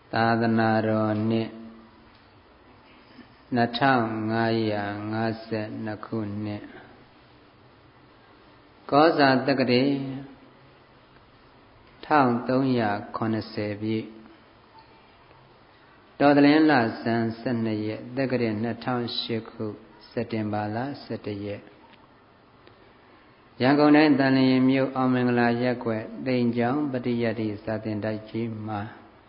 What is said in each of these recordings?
သာသနာတော်နှစ်2552ခုနှစ်ကောဇာတက္ကရာ1380ပြည့်တော်သလင်းလဇန်12ရက်တက္ကရာ2008ခုစက်တင်ဘာလ17ရက်ရန်ကုန်တိုင်းသန်လျင်မြို့အောင်မင်္ဂလာရပ်ကွက်တိမ်ကျောင်းပฏิယတ္တိစာသင်တိုက်ကြီးမှာ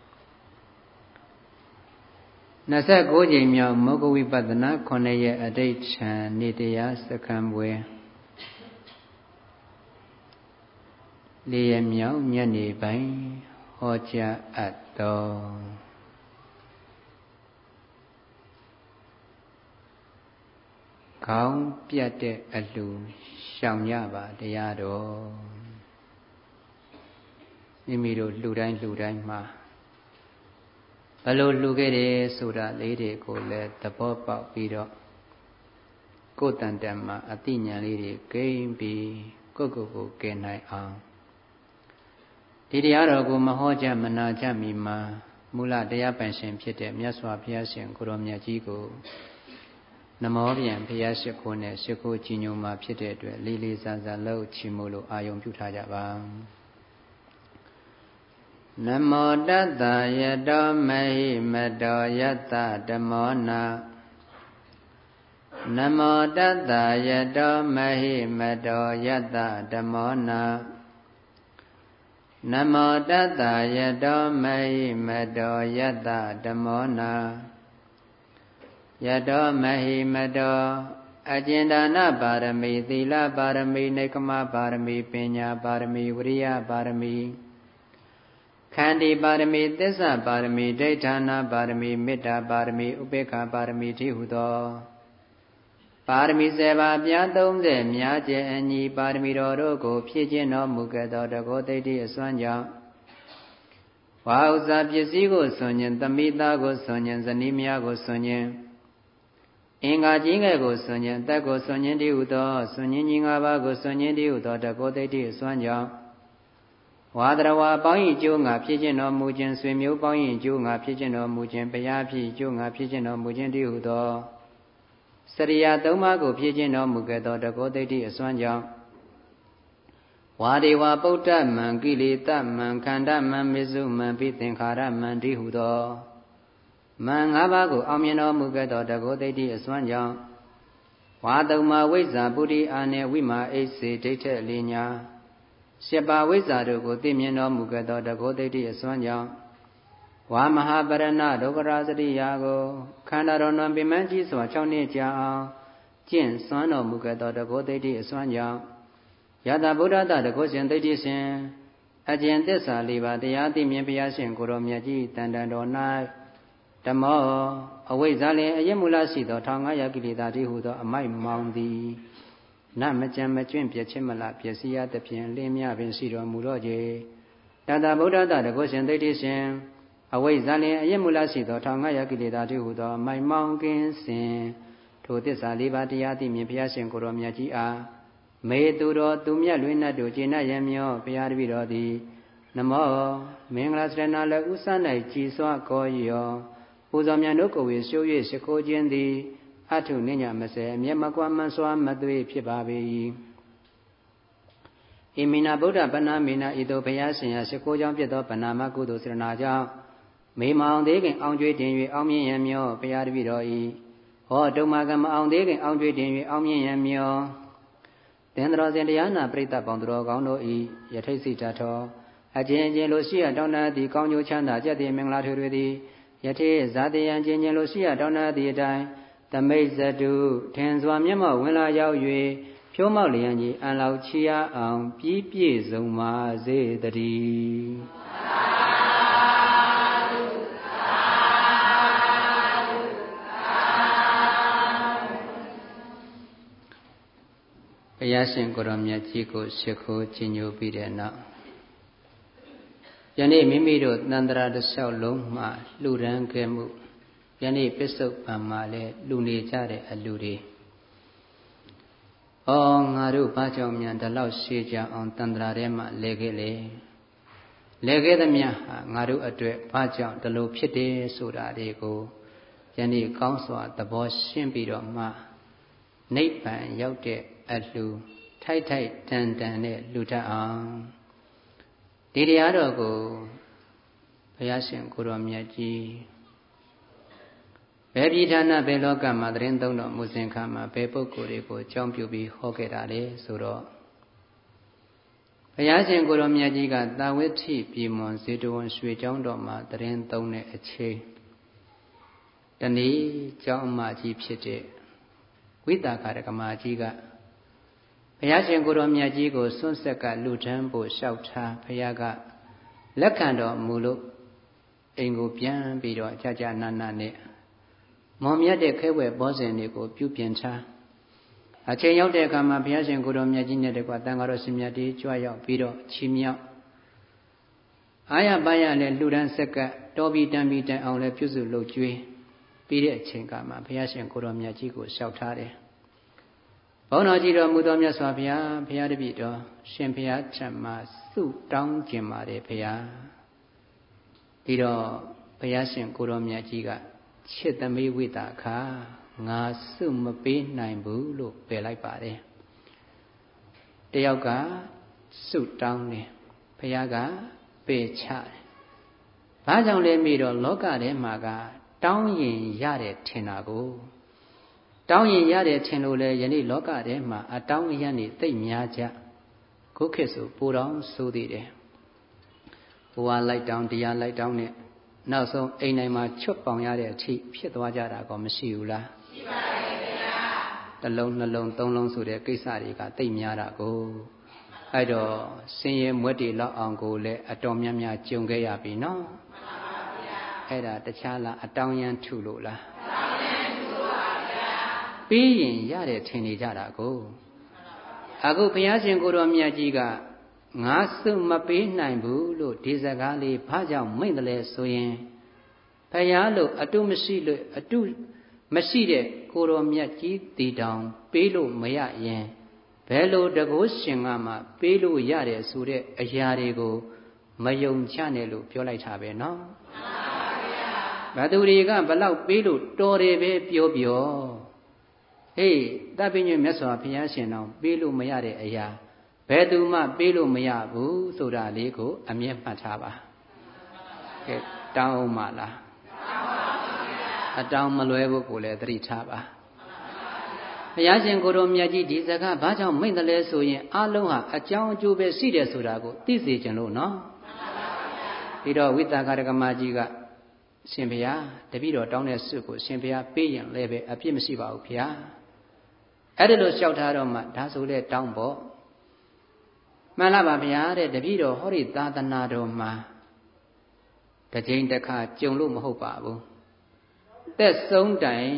29ကြိမ်မြောက်မောဂဝိပဿနာ9ရက်အဋိဋ္ဌံနေတရားစခန်းပွဲ4ရက်မြောက်ညနေပိုင်းဟောကြားအပ်တော်ခေါင်းပြတ်တဲ့အလှရှောင်ကြပါတရားတော်မိမိတို့လှူတိုင်းမှာဘယ်လိုလှူခဲ့တယ်ဆိုတာလေးတွေကိုလည်းသဘောပေါက်ပြီးတော့ကိုယ်တန်တန်မှာအသိဉာဏ်လေးတွေကိန်းပြီးကိုကယ်နိုင်အောင်ဒီတရားတော်ကိုမဟောကြမနာကြမီမှာမူလတရားပိုင်ရှင်ဖြစ်တဲ့မြတ်စွာဘုရားရှင်ကိုရောမြတ်ကြီးကိုနမောပြန်ဘုရားရှိခိုးနဲ့ရှိခိုးကြည်ညိုမှာဖြစ်တဲ့အတွက်လေးလေးစားစားလှုပ်ချီမို့လို့အာယုံပြုထားကြပါနမောတတ္တယတောမဟိမတောယတ္တဓမ္မောနာနမောတတ္တယတောမဟိမတောယတ္တဓမ္မောနာနမောတတ္တယတောမဟိမတောယတ္တဓမ္မောနာယတောမဟိမတောအကျဉ်ဒါနပါရမီသီလပါရမီနေကမပါရမီပညာပါရမီဝိရိယပါရမီခန္တီပါရမီသစ္စာပါရမီဒိဋ္ဌာနာပါရမီမေတ္တာပါရမီဥပေက္ခပါရမီတိဟုသောပါရမီ7ပါးပြား30များကျဲအညီပါရမီတော်တို့ကိုဖြည့်ခြင်းတော်မူခဲ့သောတကောသိတ္တိအစွမ်းကြောင့်ဝါဥစ္စာပစ္စည်းကိုဆွန်ခြင်းသမိသားကိုဆွန်ခြင်းဇနီးမယားကိုဆွန်ခြင်းအင်္ဂါကြီးငယ်ကိုဆွန်ခြင်းအသက်ကိုဆွန်ခြင်းတိဟုသောဆွန်ခြင်းကြီး5ပါးကိုဆွန်ခြင်းတိဟုသောတကောသိတ္တိအစွမ်းကြောင့်ဝါဒရဝါပေါင်း၏ကျိုးငါဖြစ်ခြင်းတော်မူခြင်းဆွေမျိုးပေါင်း၏ကျိုးငါဖြစ်ခြင်းတော်မူခြင်းဘုရားဖြစ်ကျိုးငါဖြစ်ခြင်းတော်မူခြင်းတည်းဟုသောစရိယာ3ပါးကိုဖြစ်ခြင်းတော်မူခဲ့သောတကောသိတ္တိအစွမ်းကြောင့်ဝါဒေဝပုဒ္ဓမံကိလေသာမံခန္ဓာမံမေစုမံပိသင်္ခါရမံတည်းဟုသောမံ5ပါးကိုအောင်မြင်တော်မူခဲ့သောတကောသိတ္တိအစွမ်းကြောင့်ဝါတုံမာဝိဇ္ဇာပုရိအာနေဝိမာအိစေဒိဋ္ဌအလင်းညာ7ပါးဝိဇ္ဇာတို့ကိုသိမြင်တော်မူခဲ့သောတကောသိတ္တိအစွမ်းကြောင့်ဝါမဟာပရဏဒုက္ခရာစရိယာကိုခန္ဓာတော်နှံပင်မကြီးစွာ6နှစ်ကြာအောင်ကျင့်စွမ်းတော်မူခဲ့သောတကောသိတ္တိအစွမ်းကြောင့်ယတဗုဒ္ဓတတကောရှင်သိတ္တိရှင်အကျင့်သစ္စာ4ပါးတရားသိမြင်ဘုရားရှင်ကိုရောမြတ်ကြီးတန်တန်တော်၌ဓမ္မောအဝိဇ္ဇာလင်အယက်မူလရှိသော1500ကိလေသာတည်းဟုသောအမိုက်မောင်သည်နမကြံမကျွင့်ပြည့်ချင်းမလားပစ္စည်းရသဖြင့်လင်းမြပင်ရှိတော်မူတော့ကြတတဗုဒ္ဓတတကောရှင်သိတ္တိရှင်အဝိဇ္ဇာလင်အယက်မူလရှိသော1500ကိလေသာတည်းဟုသောအမိုက်မောင်ကင်းစဉ်ထိုသစ္စာ4ပါးတရားသိမြင်ဘုရားရှင်ကိုရောမြတ်ကြီးအားမေသူတော်သူမြတ်လွင်နှတ်တို့ကျေနပ်ရမျောဘုရားတပည့်တော်သည်နမောမင်္ဂလာစရဏလည်းဥစ၌ကြည်စွာကောယောပူဇော်မြတ်တို့ကိုယ်ဝေရှု၍ရှိခိုးခြင်းသည်အထုနိညာမစေအမျက်မကွာမှန်စွာမသွေဖြစ်ပါပေ၏ဣမိနာဗုဒ္ဓပဏ္ဏမိနာဤသို့ဘုရားရှင်ရာရှိခိုးကြောင့်ဖြစ်သောပဏ္ဏမကုသိုလ်စရဏကြောင့်မေမောင်သေးခင်အောင်ကျွေးတင်၍အောင်မြင်ရမျောဘုရားတပည့်တော်၏ဟောတုံမာကမအောင်သေးခင်အောင်ကျွေးတင်၍အောင်မြင်ရမျောသင်္တော်စဉ်တရားနာပရိသတ်ပေါင်းသူတော်ကောင်းတို့၏ယထိတ်စိတထောအချင်းချင်းလိုရှိရတောင်းတသည်ကောင်းကျိုးချမ်းသာကြက်သည်မင်္ဂလာထွေတွေသည်ယထိဇာတိယံချင်းချင်းလိုရှိရတောင်းတသည်အတိုင်းသမိတ်ဇတုထင်စွာမျက်မှောက်ဝင်လာရောက်၍ဖြိုးမောက်လျံကြီးအန်လောက်ချီရအောင်ပြီးပြည့်စုံပါစေတည်းဘုရားရှင်ကိုရောမြတ်ကြီးကိုရှိခိုးကြည်ညိုပြီးတဲ့နောက်ယနေ့မိမိတို့တန်ត្រာတစ်လျှောက်လုံးမှလှူဒန်းခဲ့မှုယနေ့ပစ္စုပန်မှာလည်းလှူနေကြတဲ့အလှူတွေငါတို့ဘာကြောင့်မြန်ဒီလောက်ရှေးကြအောင်တန်ត្រာထဲမှာလဲခဲ့လေလဲခဲ့သမျှဟာငါတို့အတွက်ဘာကြောင့်ဒီလိုဖြစ်တယ်ဆိုတာတွေကိုယနေ့ကောင်းစွာသဘောရှင်းပြီးတော့မှနိဗ္ဗာန်ရောက်တဲ့အလှူထိုက်ထိုက်တန်တန်နဲ့လှူတတ်အောင်ဒီတရားတော်ကိုဘုရားရှင်ကိုရောမြတ်ကြီးဘယ်ပြည်ဌာနဘယ်လောကမှာသတင်းသုံးတော်မူစဉ်ခါမှာဘယ်ပုဂ္ဂိုလ်တွေကိုအကြောင်းပြုပြီးဟောခဲ့တာလဲဆိုတော့ဘုရားရှင်ကိုရောမြတ်ကြီးကတာဝိဋ္ဌိပြည်မွန်ဇေတဝန်ရွှေကျောင်းတော်မှာသတင်းသုံးတဲ့အချိန်တနေ့ကျောင်းအမကြီးဖြစ်တဲ့ဝိတာခရကမာကြီးကဘုရားရှင်ကိုရောမြတ်ကြီးကိုစွန့်ဆက်ကလူထမ်းဖို့လျှောက်ထားဘုရားကလက်ခံတော်မူလို့အိမ်ကိုပြန်ပြီးတော့ကြာကြာနာနာနဲ့မောင်မြတ်တဲ့ခဲဝဲဘောဇဉ်တွေကိုပြုပြင်ထားအချိန်ရောက်တဲ့အခါမှာဘုရားရှင်ကိုရောမြတ်ကြီးနဲ့တကွတန်ဃာတော်ရှင်မြတ်ကြီးကြွရောက်ပြီးတော့ချီးမြှောက်အာရပါရလည်းလှူဒန်းဆက်ကတော်ပြီးတန်ပြီးတိုင်အောင်လည်းပြုစုလုပ်ကျွေးပြီးတဲ့အချိန်ကမှဘုရားရှင်ကိုရောမြတ်ကြီးကိုလျှောက်ထားတယ်ဘုန်းတော်ကြီးတော်မူတော်မြတ်စွာဘုရားဘုရားတပည့်တော်ရှင်ဘုရားထံမှာဆုတောင်းခြင်းပါတယ်ဘုရားဒီတော့ဘုရားရှင်ကိုရောမြတ်ကြီးကချစ်သမီးဝိတာခာငါဆုမပေးနိုင်ဘူးလို့ပယ်လိုက်ပါတယ်တယောက်ကဆုတောင်းတယ်ဘုရားကပယ်ချတယ်ဘာကြောင့်လဲမေးတော့လောကထဲမှာကတောင်းရင်ရတယ်ထင်တာကိုတောင်းရင်ရတယ်ထင်လို့လေယနေ့လောကထဲမှာအတောင်းအယံ့နေသိမ့်များကြခုခေတ်ဆိုပိုတောင်းဆိုသေးတယ်ဘဝလိုက်တောင်းတရားလိုက်တောင်းနဲ့နောက်ဆုံးအိမ်တိုင်းမှာချွတ်ပေါင်ရတဲ့အထိဖြစ်သွားကြတာကောမရှိဘူးလားရှိပါတယ်ခင်ဗျာတစ်လုံးနှလုံးသုံးလုံးဆိုတဲ့ကိစ္စတွေကသိမ့်များတာကိုအဲ့တော့ဆင်းရဲမွဲတေလောက်အောင်ကိုလည်းအတော်များများကြုံခဲ့ရပြီနော်မှန်ပါဗျာအဲ့ဒါတခြားလားအတောင်းရန်ထုလို့လားအတောင်းရန်ထုလို့ပါဗျာပြီးရင်ရတယ်ထင်နေကြတာကိုအခုဘုရားရှင်ကိုတော်မြတ်ကြီးကငါစုမပေးနိုင်ဘူးလို့ဒီစကားလေးဘာကြောင့်မိန့်တယ်လဲဆိုရင်ဘုရားလို့အတုမရှိလို့အတုမရှိတဲ့ကိုတော်မြတ်ကြီးတည်တောင်ပေးလို့မရရင်ဘယ်လိုတကုရှင်ကမှပေးလို့ရတယ်ဆိုတဲ့အရာတွေကိုမယုံချနဲ့လို့ပြောလိုက်တာပဲနော်မှန်ပါဗျာဘသူတွေကဘလောက်ပေးလို့တော်တယ်ပဲပြောပြောဟေးတပ်ပိညွတ်မြတ်စွာဘုရားရှင်တော်ပေးလို့မရတဲ့အရာဘယ်သူမှပေးလို့မရဘူးဆိုတာလေးကိုအမြဲမှတ်ထားပါကဲတောင်းအောင်မလားတောင်းပါဗျာအတောင်းမလွဲဘူးကိုလည်းသတိထားပါဘုရားရှင်ကိုယ်တော်မြတ်ကြီးဒီစကားဘာကြောင့်မိန့်တယ်လဲဆိုရင်အလုံးဟာအကြောင်းအကျိုးပဲရှိတယ်ဆိုတာကိုသိစေချင်လို့နော်ပြီးတော့ဝိတာခရကမကြီးကရှင်ဘုရားတပည့်တော်တောင်းတဲ့ဆုကိုရှင်ဘုရားပေးရင်လည်းပဲအပြစ်မရှိပါဘူးဘုရားအဲ့ဒါလို့လျှောက်ထားတော့မှဒါဆိုလေတောင်းပေါ့မှန်လားပါဗျာတဲ့တပည့်တော်ဟောဒီသာသနာတော်မှာတစ်ချိန်တစ်ခါကြုံလို့မဟုတ်ပါဘူးသက်ဆုံးတိုင်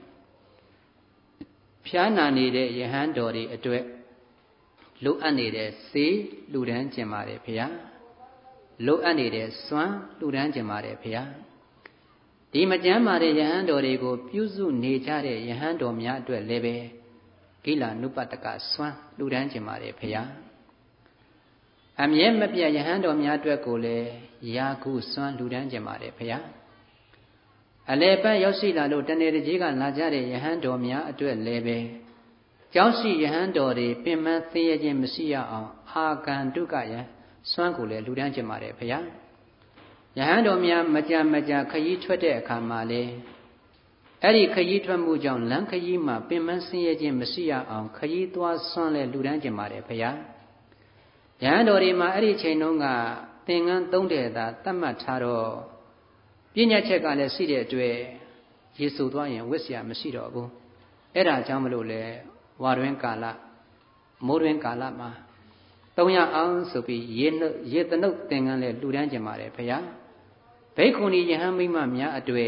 ဖျားနာနေတဲ့ယဟန်တော်တွေအတွက်လိုအပ်နေတဲ့စေလှူဒန်းခြင်းပါတယ်ဗျာလိုအပ်နေတဲ့စွမ်းလှူဒန်းခြင်းပါတယ်ဗျာဒီမကျမ်းမာတဲ့ယဟန်တော်တွေကိုပြုစုနေကြတဲ့ယဟန်တော်များအတွက်လည်းပဲကိလနုပတ္တကစွမ်းလှူဒန်းခြင်းပါတယ်ဗျာအမြဲမပြတ်ယဟန်တော်များအတွက်ကိုလည်းယာကုစွမ်းလူတန်းကြပါတယ်ဖရာအလေပတ်ရောက်ရှိလာလို့တနေ့တကြီးကလာကြတဲ့ယဟန်တော်များအတွက်လည်းပဲကြောင်းရှိယဟန်တော်တွေပင်မသိရခြင်းမရှိရအောင်အာကန်တုကယစွမ်းကိုလည်းလူတန်းကြပါတယ်ဖရာယဟန်တော်များမကြခရီးထွက်တဲ့အခါမှာလေအဲ့ဒီခရီးထွက်မှုကြောင့်လမ်းခရီးမှာပင်မသိရခြင်းမရှိရအောင်ခရီးသွားစွမ်းလည်းလူတန်းကြပါတယ်ဖရာယဟန်တော်တွေမှာအဲ့ဒီချိန်တုန်းကသင်္ကန်းသုံးတဲ့သာသတ်မှတ်ထားတော့ပြည့်ညတ်ချက်ကလည်းရှိတဲ့အတွက်ရေဆိုသွားရင်ဝစ်เสียမရှိတော့ဘူးအဲ့ဒါကြောင့်မလို့လေဝါတွင်ကာလမိုးတွင်ကာလမှာ300အောင်ဆိုပြီးရေတနုတ်သင်္ကန်းလည်းလှူဒန်းကြပါတယ်ဖရာဘိက္ခုနီယဟန်မိမများအတွေ့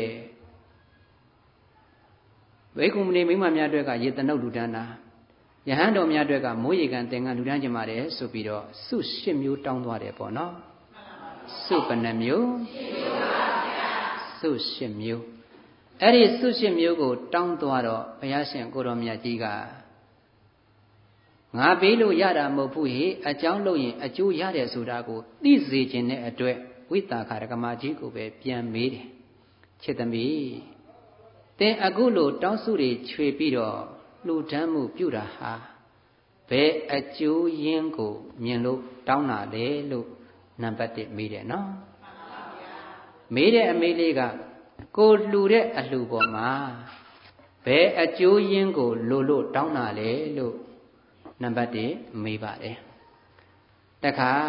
ဘိက္ခုနီမိမများအတွက်ကရေတနုတ်လှူဒန်းတာယဟန်တော်များအတွက်ကမိုးရေကန်သင်္ကန်းလူတန်းကြမှာတယ်ဆိုပြီးတော့စု8မျိုးတောင်းသွားတယ်ပေါ့နော်စုဘယ်နှမျိုးစု8မျိုးအဲ့ဒီစု8မျိုးကိုတောင်းသွားတော့ဘုရားရှင်ကိုတော်မြတ်ကြီးကငါပေးလို့ရတာမဟုတ်ဘူးဟေ့အကြောင်းလို့ရင်အကျိုးရတယ်ဆိုတာကိုသိစေခြင်းတဲ့အတွက်ဝိတာခဒကမာကြီးကိုပဲပြန်မေးတယ်ချစ်သမီးသင်အခုလိုတောင်းစုတွေခြွေပြီးတော့လှူဒန်းမှုပြုတာဟာဘယ်အကျိုးရင်းကိုမြင်လို့တောင်းတာလဲလို့နံပါတ်1မေးတယ်နော်မေးတဲ့အမေးလေးကကိုလှူတဲ့အလှူပေါ်မှာဘယ်အကျိုးရင်းကိုလိုလို့တောင်းတာလဲလို့နံပါတ်1မေးပါတယ်တခါ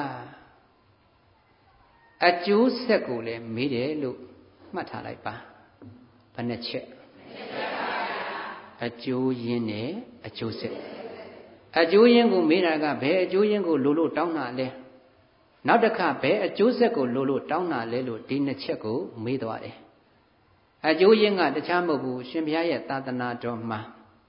အကျိုးဆက်ကိုလည်းမေးတယ်လို့မှတ်ထားလိုက်ပါဘယ်နှချက်အကျိုးရင်းနဲ့အကျိုးဆက်အကျိုးရင်းကိုမေးတာကဘယ်အကျိုးရင်းကိုလိုလို့တောင်းတာလဲနောက်တစ်ခါဘယ်အကျိုးဆက်ကိုလိုလို့တောင်းတာလဲလို့ဒီနှစ်ချက်ကိုမေးသွားတယ်အကျိုးရင်းကတခြားမဟုတ်ဘူးရှင်ဘုရားရဲ့သာသနာတော်မှာ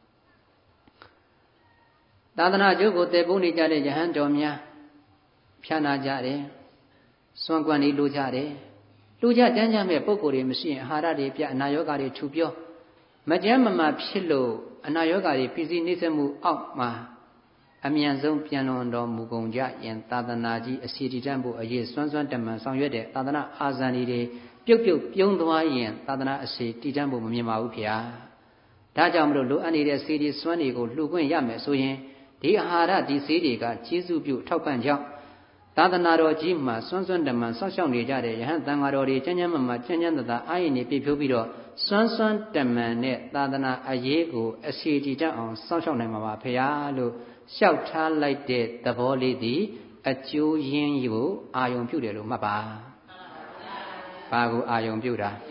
သာသနာ့ကျိုးကိုတည်ပိုးနေကြတဲ့ယဟန်တော်များဖြာနာကြတယ်စွန့်ကွန့်နေလိုကြတယ်လူကြတန်းကြမဲ့ပုံကိုယ်တွေမရှိရင်အာဟာရတွေပြအနာရောဂါတွေထူပြောမကြမ်းမမာဖြစ်လို့အနာရောဂါတွေပြည်စည်းနှိမ့်ဆက်မှုအောက်မှာအမြန်ဆုံးပြန်လွန်တော်မူကုန်ကြရင်သာသနာကြီးအစီတည်တတ်ဖို့အရေးစွမ်းစွမ်းတမန်ဆောင်ရွက်တဲ့သာသနာအာဇာနည်တွေပြုတ်ပြုံးသွားရင်သာသနာအစီတည်တတ်ဖို့မမြင်ပါဘူးဖေ။ဒါကြောင့်မလို့လိုအပ်နေတဲ့စေတီစွမ်းတွေကိုလှူခွင့်ရမယ်ဆိုရင်ဒီအာဟာရဒီစေတီကကျေးဇူးပြုထောက်ပံ့ကြောင်းသာသနာတော်ကြီးမှာစွမ်းစွမ်းတမန်ဆောက်ရှောက်နေကြတဲ့ယဟန်တန်ဃာတော်တွေကျမ်းကျမ်းမာကျမ်းကျမ်းသာအာရင်နေပြည့်ဖြိုးပြီးတော့စွမ်းစွမ်းတမန်နဲ့သာသနာအရေးကိုအစီတည်တတ်အောင်ဆောက်ရှောက်နိုင်မှာပါဖေ။လို့လျှောက်ထားလိုက်တဲ့သဘောလေးသည်အကျိုးရင်းကိုအာယုံပြုတယ်လို့မှတ်ပါဘာကိုအာယုံပြုတာ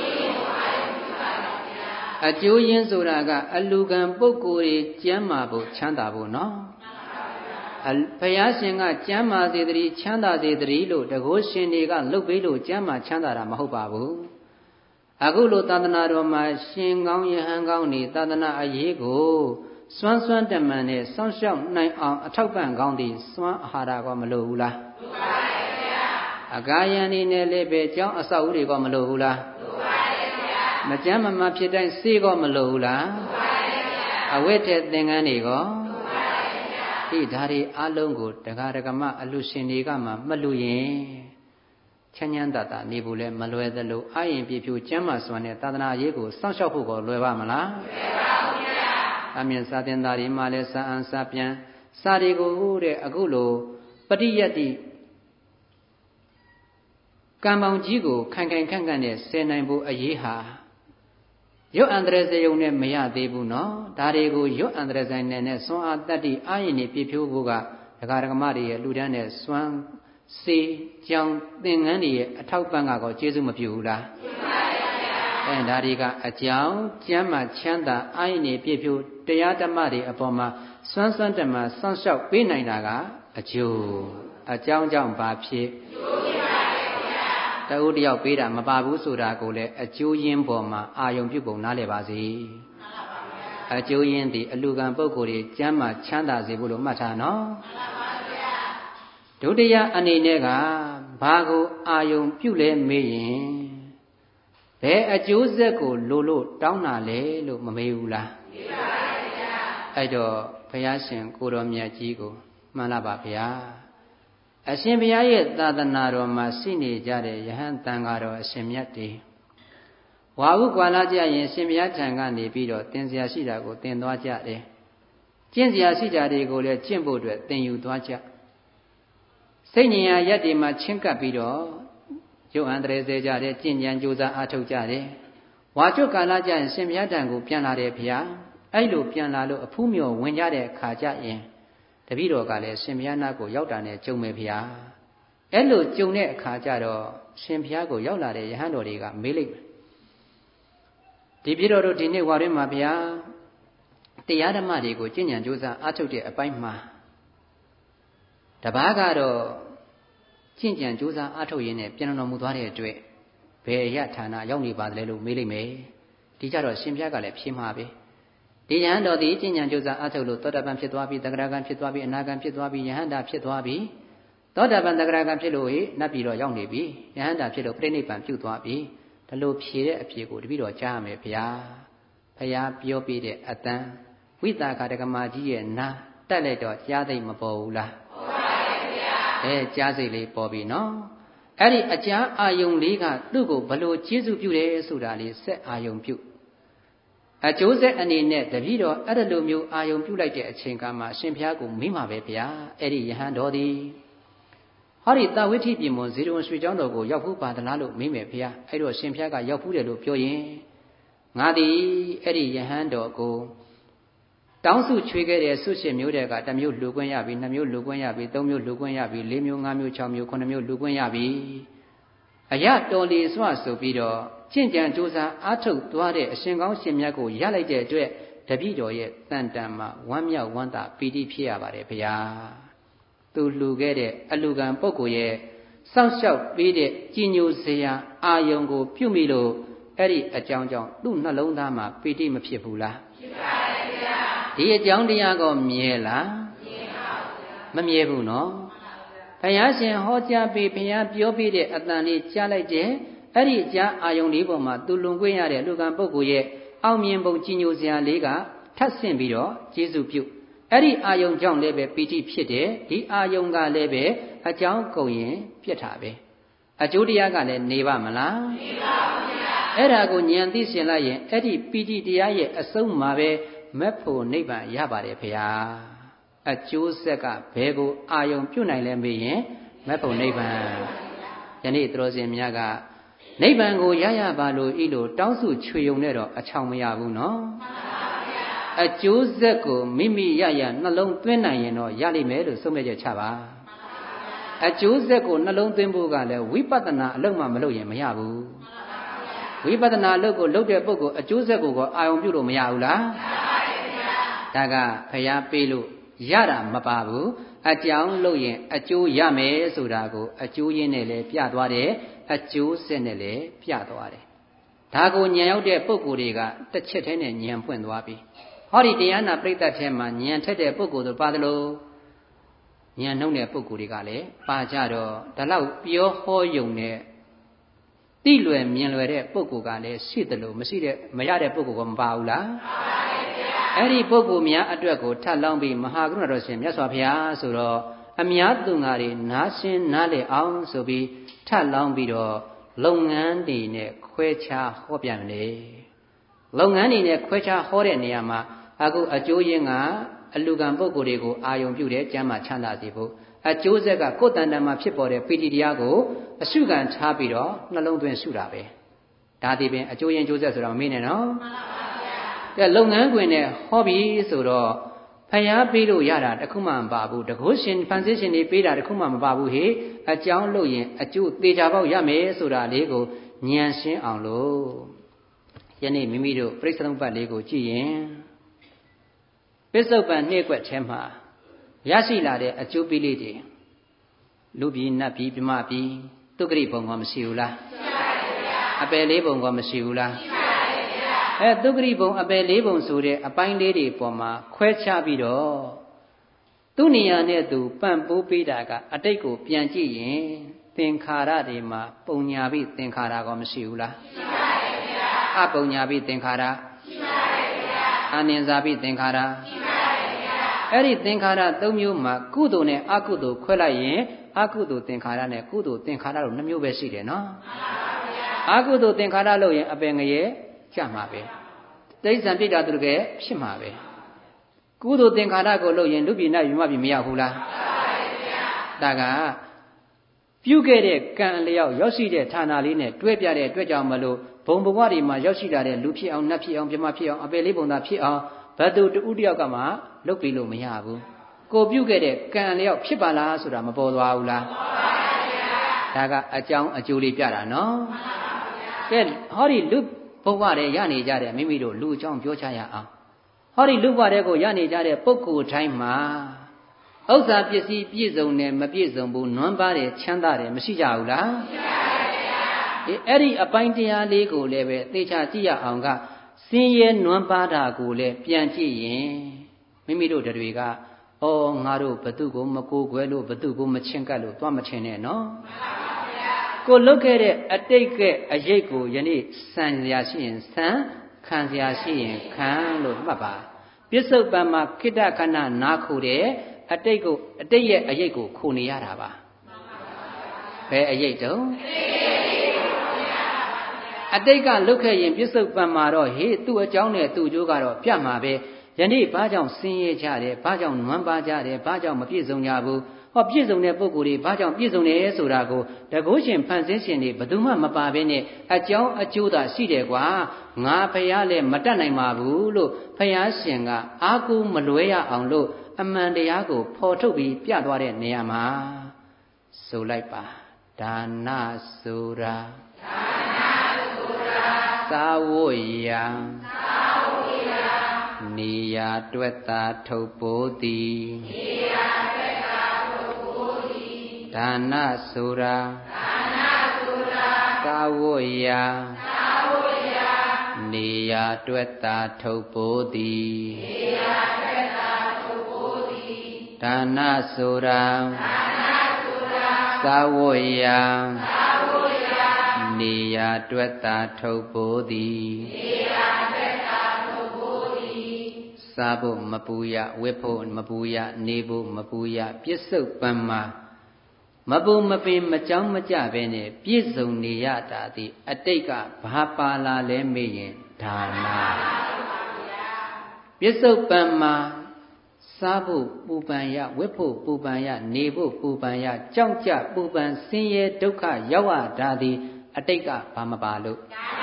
အကျိုးရင်းဆိုတာကအလူကံပုဂ္ဂိုလ်တွေကျမ်းမာဖို့ချမ်းသာဖို့နော်ဘုရားရှင်ကကျမ်းမာစေတည်းချမ်းသာစေတည်းလို့တကောရှင်တွေကလှုပ်ပေးလို့ကျမ်းမာချမ်းသာတာမဟုတ်ပါဘူးအခုလိုသာသနာတော်မှာရှင်ကောင်းယဟန်ကောင်းနေသာသနာအရေးကိုစွမ်းစွမ်းတမန်နဲ့စောင့်ရှောက်နိုင်အောင်အထောက်ပံ့ကောင်းသည့်စွမ်းအာဟာရကမလိုဘူးလားလိုပါရဲ့ဗျာအကာယံနေနဲ့လည်းပဲကျောင်းအဆောက်အဦတွေကမလိုဘူးလားလိုပါရဲ့ဗျာမကြမ်းမမာဖြစ်တိုင်းစေးကမလိုဘူးလားလိုပါရဲ့ဗျာအဝတ်တဲ့သင်္ကန်းတွေကလိုပါရဲ့ဗျာဒီဓာရီအလုံးကိုတရားဓမ္မအလူရှင်တွေကမှမလူရင်ချမ်းချမ်းသာသာနေဖို့လဲမလွယ်သလိုအာရင်ပြည့်ဖြူကျမ်းမာစွာနဲ့သာသနာရေးကိုစောင့်ရှောက်ဖို့ကိုလွယ်ပါမလားလွယ်ပါဘူးဗျာအမြင်စာသင်သားတွေမှလည်းစာအန်စာပြန်စာတွေကိုတဲ့အခုလိုပရိယတ္တိကံပေါင်းကြီးကိုခိုင်ခိုင်ခန့်ခန့်နဲ့ဆယ်နိုင်ဖို့အရေးဟာရွတ်အန္တရာယ်စရုံနဲ့မရသေးဘူးနော်ဒါတွေကိုရွတ်အန္တရာယ်ဆိုင်နဲ့စွမ်းအားတတ္တိအာရင်နေပြည့်ဖြိုးဖို့ကဒကာဒကမတွေရဲ့လူတန်းတဲ့စွမ်းစေကြောင်သင်္ကန်းတွေရဲ့အထောက်ပံ့ကတော့ကျေးဇူးမပြုဘူးလားပြုပါရဲ့ဗျာဒါတွေကအကြောင်းကျမ်းမာချမ်းသာအာရင်နေပြည့်ဖြိုးတရားဓမ္မတွေအပေါ်မှာစွမ်းစွမ်းတမန်စောင့်ရှောက်ပေးနိုင်တာကအကျိုးအကြောင်းကြောင့်ဘာဖြစ်ကျိုးဖြစ်ပါရဲ့ဗျာတဦးတယောက်ပေးတာမပါဘူးဆိုတာကိုလည်းအကျိုးရင်းပေါ်မှာအာယုံပြုပုံနားလည်ပါစေအကျိုးရင်းသည်အလူကံပုဂ္ဂိုလ်တွေကျမ်းမာချမ်းသာစေဖို့လို့မှတ်ထားနော်ဒုတိယအနေနဲ့ကဘာကိုအာယုံပြုလဲမေးရင်ဘယ်အကျိုးဆက်ကိုလိုလို့တောင်းတာလဲလို့မမေးဘူးလားမေးပါရဲ့ဗျာအဲ့တော့ဘုရားရှင်ကိုတော်မြတ်ကြီးကိုမှန်လားပါဗျာအရှင်ဘုရားရဲ့သာသနာတော်မှာရှိနေကြတဲ့ယဟန်တန်ဃာတော်အရှင်မြတ်တွေဝါဟုကွာလာကြရင်ရှင်ဘုရားထံကနေပြီးတော့သင်စရာရှိတာကိုသင်သွားကြတယ်ကျင့်စရာရှိတာတွေကိုလည်းကျင့်ဖို့အတွက်သင်ယူသွားကြစိတ်ဉာဏ်ရက်တွေမှာချင်းကပ်ပြီးတော့ရုပ်အန္တရာယ်စေကြတယ်ကျင့်ကြံကြိုးစားအားထုတ်ကြတယ်ဝါကျွတ်ကာလကြရင်ရှင်ဘုရားထံကိုပြန်လာတယ်ဗျာအဲ့လိုပြန်လာလို့အဖူးမြော်ဝင်ကြတဲ့အခါကျရင်တပည့်တော်ကလည်းရှင်ဘုရားနာကိုရောက်တာနဲ့ကြုံမယ်ဗျာအဲ့လိုကြုံတဲ့အခါကျတော့ရှင်ဘုရားကိုရောက်လာတဲ့ယဟန်တော်တွေကမေးလိုက်ဒီပြည့်တော်တို့ဒီနေ့ဝါရင်းမှာဗျာတရားဓမ္မတွေကိုကျင့်ကြံကြိုးစားအားထုတ်တဲ့အပိုင်းမှာတပားကတော့ကျင့်ကြံကြိုးစားအားထုတ်ရင်းနဲ့ပြန်တော်မူသွားတဲ့အတွက်ဘယ်ရဌာနရောက်နေပါသလဲလို့မေးလိုက်မယ်ဒီကြတော့ရှင်ဘုရားကလည်းဖြေမှာပဲဒီယဟန်တော်ဒီကျင့်ကြံကြိုးစားအားထုတ်လို့သောတာပန်ဖြစ်သွားပြီသဂရဂံဖြစ်သွားပြီအနာဂံဖြစ်သွားပြီယဟန္တာဖြစ်သွားပြီသောတာပန်သဂရဂံဖြစ်လို့နတ်ပြည်တော်ရောက်နေပြီယဟန္တာဖြစ်လို့ပြိဋိဘံပြုသွားပြီဒါလို့ဖြေတဲ့အဖြေကိုတပည့်တော်ကြားရမယ်ဗျာဘုရားပြောပြတဲ့အတန်ဝိတာခဒကမာကြီးရဲ့နာတက်လိုက်တော့ကြားသိမပေါ်ဘူးလားပေါ်ပါရဲ့ဗျာကြားစိတ်လေးပေါ်ပြီနော်အဲ့ဒီအကြားအာယုံလေးကသူ့ကိုဘလို့ကျေးဇူးပြုတယ်ဆိုတာလေးဆက်အာယုံပြုအကျိုးဆက်အနေနဲ့တပည့်တော်အဲ့လိုမျိုးအာယုံပြုလိုက်တဲ့အချိန်ကမှအရှင်ဘုရားကိုမိမှာပဲဗျာအဲ့ဒီယဟန်တော်သည်ဟောဒီတာဝိထိပြင်မွန်ဇေတဝန်ရွှေကျောင်းတော်ကိုရောက်ဖူးပါသလားလို့မိမယ်ဗျာအဲ့တော့ရှင်ဘုရားကရောက်ဖူးတယ်လို့ပြောရင်ငါသည်အဲ့ဒီယဟန်တော်ကိုတောင်းစုချွေးခဲ့တဲ့ဆုရှင်မျိုးတွေကတစ်မျိုးလူခွင့်ရပြီနှစ်မျိုးလူခွင့်ရပြီသုံးမျိုးလူခွင့်ရပြီလေးမျိုးငါးမျိုး၆မျိုး9မျိုးလူခွင့်ရပြီအရတော်လီစွဆိုပြီးတော့ကျင့်ကြံကြိုးစားအားထုတ်သွားတဲ့အရှင်ကောင်းရှင်မြတ်ကိုရလိုက်တဲ့အတွက်တပည့်တော်ရဲ့တန်တန်မှာဝမ်းမြောက်ဝမ်းသာပီတိဖြစ်ရပါတယ်ဗျာသူလှူခဲ့တဲ့အလူကံပုဂ္ဂိုလ်ရဲ့စောင့်ရှောက်ပေးတဲ့ကြည်ညိုစရာအာယုံကိုပြုမိလို့အဲ့ဒီအကြောင်းကြောင့်သူ့နှလုံးသားမှာပီတိမဖြစ်ဘူးလားဖြစ်ပါတယ်ဗျာဒီအကြောင်းတရားကောမြဲလားမြဲပါဗျာမမြဲဘူးနော်ဘုရားရှင်ဟောကြားပေးဘုရားပြောပြတဲ့အတန်လေးကြားလိုက်တဲ့အဲ့ဒီအကြားအာယုံလေးပေါ်မှာသူလွန်ခွင့်ရတဲ့လူကံပုဂ္ဂိုလ်ရဲ့အောင်မြင်ပုံကြည်ညိုစရာလေးကထပ်ဆင့်ပြီးတော့ကျေးဇူးပြုအဲ့ဒီအာယုံကြောင့်လည်းပဲပီတိဖြစ်တယ်ဒီအာယုံကလည်းပဲအကြောင်းကုန်ရင်ပြတ်တာပဲအကျိုးတရားကလည်းနေပါမလားနေပါဘူးဗျာအဲ့ဒါကိုဉာဏ်သိရှင်လိုက်ရင်အဲ့ဒီပီတိတရားရဲ့အဆုံးမှာပဲမက်ဖို့နိဗ္ဗာန်ရပါတယ်ဖေဟာအကျိုးဆက်ကဘယ်ကိုအာယုံပြုတ်နိုင်လဲမေးရင်မက်ဖို့နိဗ္ဗာန်ယနေ့သူတော်စင်များကနိဗ္ဗာန်ကိုရရပါလို့ဤလိုတောင်းစုချွေုံနဲ့တော့အချောင်မရဘူးနော်အကျိုးဆက်ကိုမိမိရရနှလုံးသွင်းနိုင်ရင်တော့ရလိမ့်မယ်လို့ဆုံးဖြတ်ချက်ချပါအကျိုးဆက်ကိုနှလုံးသွင်းဖို့ကလည်းဝိပဿနာအလုပ်မှမလုပ်ရင်မရဘူးဝိပဿနာအလုပ်ကိုလုပ်တဲ့ပုဂ္ဂိုလ်အကျိုးဆက်ကိုအာရုံပြုလို့မရဘူးလားဒါကဖျားပေးလို့ရတာမပါဘူးအကြောင်းလုပ်ရင်အကျိုးရမယ်ဆိုတာကိုအကျိုးရင်းနဲ့လည်းပြသွားတယ်အကျိုးဆက်နဲ့လည်းပြသွားတယ်ဒါကိုဉာဏ်ရောက်တဲ့ပုဂ္ဂိုလ်တွေကတစ်ချက်တည်းနဲ့ဉာဏ်ပွင့်သွားပြီဟောဒီတရားနာပြိတ္တထဲမှာဉာဏ်ထက်တဲ့ပုဂ္ဂိုလ်တို့ပါတယ်လို့ဉာဏ်နှုံးတဲ့ပုဂ္ဂိုလ်တွေကလည်းပါကြတော့ဒါလောက်ပြောဟောယုံနဲ့တိလွယ်မြင်လွယ်တဲ့ပုဂ္ဂိုလ်ကလည်းရှိတယ်လို့မရှိတဲ့မရတဲ့ပုဂ္ဂိုလ်ကမပါဘူးလားပါပါဗျာအဲ့ဒီပုဂ္ဂိုလ်များအတွက်ကိုထပ်လောင်းပြီးမဟာကရုဏာတော်ရှင်မြတ်စွာဘုရားဆိုတော့အများသူငါတွေနားရှင်းနားလေအောင်ဆိုပြီးထပ်လောင်းပြီးတော့လုပ်ငန်းတွေနဲ့ခွဲခြားဟောပြန်လေလုပ်ငန်းတွေနဲ့ခွဲခြားဟောတဲ့နေရာမှာအခုအကျိုးရင်းကအလူကံပုဂ္ဂိုလ်တွေကိုအာယုံပြုတယ်ကျမ်းမာချမ်းသာစေဖို့အကျိုးဆက်ကကိုယ်တန်တန်မှာဖြစ်ပေါ်တဲ့ပီတိတရားကိုအရှုခံထားပြီးတော့နှလုံးသွင်းရှုတာပဲဒါဒီပင်အကျိုးရင်းကျိုးဆက်ဆိုတာမမေ့နဲ့နော်မှန်ပါဗျာလုပ်ငန်းခွင်နဲ့ဟောပြီးဆိုတော့ဖျားပေးလို့ရတာတခုမှမပါဘူးတကုရှင်ဖန်ဆင်းရှင်တွေပေးတာတခုမှမပါဘူးဟေ့အကြောင်းလို့ရင်အကျိုးသေချာပေါက်ရမယ်ဆိုတာလေးကိုဉာဏ်ရှင်းအောင်လို့ယနေ့မိမိတို့ပြိဿသုံးပတ်လေးကိုကြည့်ရင်ပစ္စုပန်နှိမ့်ကွက်ထဲမှာရရှိလာတဲ့အကျိုးပေးလေးတွေလူပြည်နတ်ပြည်ပြမပြည်တုဂရိဘုံကမရှိဘူးလားရှိပါတယ်ဗျာအပယ်လေးဘုံကမရှိဘူးလားရှိပါတယ်ဗျာတုဂရိဘုံအပယ်လေးဘုံဆိုတဲ့အပိုင်းလေးတွေပေါ်မှာခွဲခြားပြီးတော့သူ့နေရာနဲ့သူပန့်ပိုးပေးတာကအတိတ်ကိုပြန်ကြည့်ရင်သင်္ခါရတွေမှာပုံညာပြီးသင်္ခါရကမရှိဘူးလားရှိပါတယ်ဗျာအပုံညာပြီးသင်္ခါရရှိပါတယ်ဗျာအာနိဇာပြီးသင်္ခါရရှိပါတယ်ဗျာအဲ့ဒီသင်္ခါရ၃မျိုးမှာကုသိုလ်နဲ့အကုသိုလ်ခွဲလိုက်ရင်အကုသိုလ်သင်္ခါရနဲ့ကုသိုလ်သင်္ခါရတို့နှမျိုးပဲရှိတယ်နော်မှန်ပါဗျာအကုသိုလ်သင်္ခါရလို့ရင်အပင်ငရဲကြမှာပဲတိဋ္ဌံပြိတ္တာသူတကယ်ဖြစ်မှာပဲကုသိုလ်သင်္ခါရကိုလို့ရင်လူပြည်နဲ့ယူမပြည်မရဘူးလားမှန်ပါဗျာဒါကပြုခဲ့တဲ့ကံအလျောက်ရောက်ရှိတဲ့ဌာနလေးနဲ့တွဲပြတဲ့အတွက်ကြောင့်မလို့ဘုံဘဝတွေမှာရောက်ရှိလာတဲ့လူဖြစ်အောင်နတ်ဖြစ်အောင်ပြမဖြစ်အောင်အပယ်လေးပုံသာဖြစ်အောင်ဘယ်သူတူတယောက်ကမှလုပ်ပြီးလို့မရဘူးကိုပြုခဲ့တဲ့ကံအလျောက်ဖြစ်ပါလားဆိုတာမပေါ်သွားဘူးလားပေါ်ပါဗျာဒါကအကြောင်းအကျိုးလေးပြတာနော်မှန်ပါဗျာကဲဟောဒီလူဘဝတွေရနေကြတဲ့မိမိတို့လူအကြောင်းပြောချရအောင်ဟောဒီလူဘဝတွေကိုရနေကြတဲ့ပုဂ္ဂိုလ်တိုင်းမှာဥစ္စာပစ္စည်းပြည့်စုံတယ်မပြည့်စုံဘူးနွမ်းပါတယ်ချမ်းသာတယ်မရှိကြဘူးလားရှိပါဗျာအဲ့ဒီအပိုင်းတရားလေးကိုလည်းပဲသေချာကြည့်ရအောင်ကစင်းရဲနွမ်းပါတာကိုလည်းပြန်ကြည့်ရင်မိမိတို့တွေကဩငါတို့ဘသူကိုမကိုးကွယ်လို့ဘသူကိုမချင့်ကပ်လို့သွားမထင်နဲ့နော်မှန်ပါဗျာကိုလုတ်ခဲ့တဲ့အတိတ်ကအရေးကိုယနေ့ဆန်စရာရှိရင်ဆန်ခံစရာရှိရင်ခံလို့မှတ်ပါပြစ္ဆုတ်ပံမှာခိတ္တခဏနားခိုတဲ့အတိတ်ရဲ့အရေးကိုခိုနေရတာပါဘယ်အရေးတုံးအတိတ်ကလုတ်ခဲ့ရင်ပြစ္ဆုတ်ပံမှာတော့ဟေးသူ့အကြောင်းနဲ့သူ့အကျိုးကတော့ပြတ်မှာပဲယနေ့ဘာကြောင့်ဆင်းရဲကြတယ်ဘာကြောင့်နွမ်းပါကြတယ်ဘာကြောင့်မပြည့်စုံကြဘူးဟောပြည့်စုံတဲ့ပုဂ္ဂိုလ်တွေဘာကြောင့်ပြည့်စုံတယ်ဆိုတာကိုတကုရှင်ဖန်ဆင်းရှင်တွေဘယ်သူမှမပါဘဲနဲ့အကြောင်းအကျိုးသာရှိတယ်ကွာငါဖယားလည်းမတတ်နိုင်ပါဘူးလို့ဖယားရှင်ကအာကူမလွဲရအောင်လို့အမှန်တရားကိုဖော်ထုတ်ပြီးပြသွားတဲ့နေရာမှာဆိုလိုက်ပါဒါနဆိုတာသာဝိယံနေရာတွက်တာထုတ်ပိုးသည်ဒါနဆိုတာသာဝိယံနေရာတွက်တာထုတ်ပိုးသည်ဒါနဆိုတာသာဝိယံနေရာတွက်တာထုတ်ပိုးသည်စားဖို့မပူရဝတ်ဖို့မပူရနေဖို့မပူရပြစ္ဆုတ်ပံမှာမပူမပင်မကြောင်းမကြပဲနဲ့ပြည့်စုံနေရတာသည်အတိတ်ကဘာပါလာလဲမေးရင်ဒါနပြစ္ဆုတ်ပံမှာစားဖို့ပူပန်ရဝတ်ဖို့ပူပန်ရနေဖို့ပူပန်ရကြောက်ကြပူပန်ဆင်းရဲဒုက္ခရောက်ရတာသည်အတိတ်ကဘာမပါလို့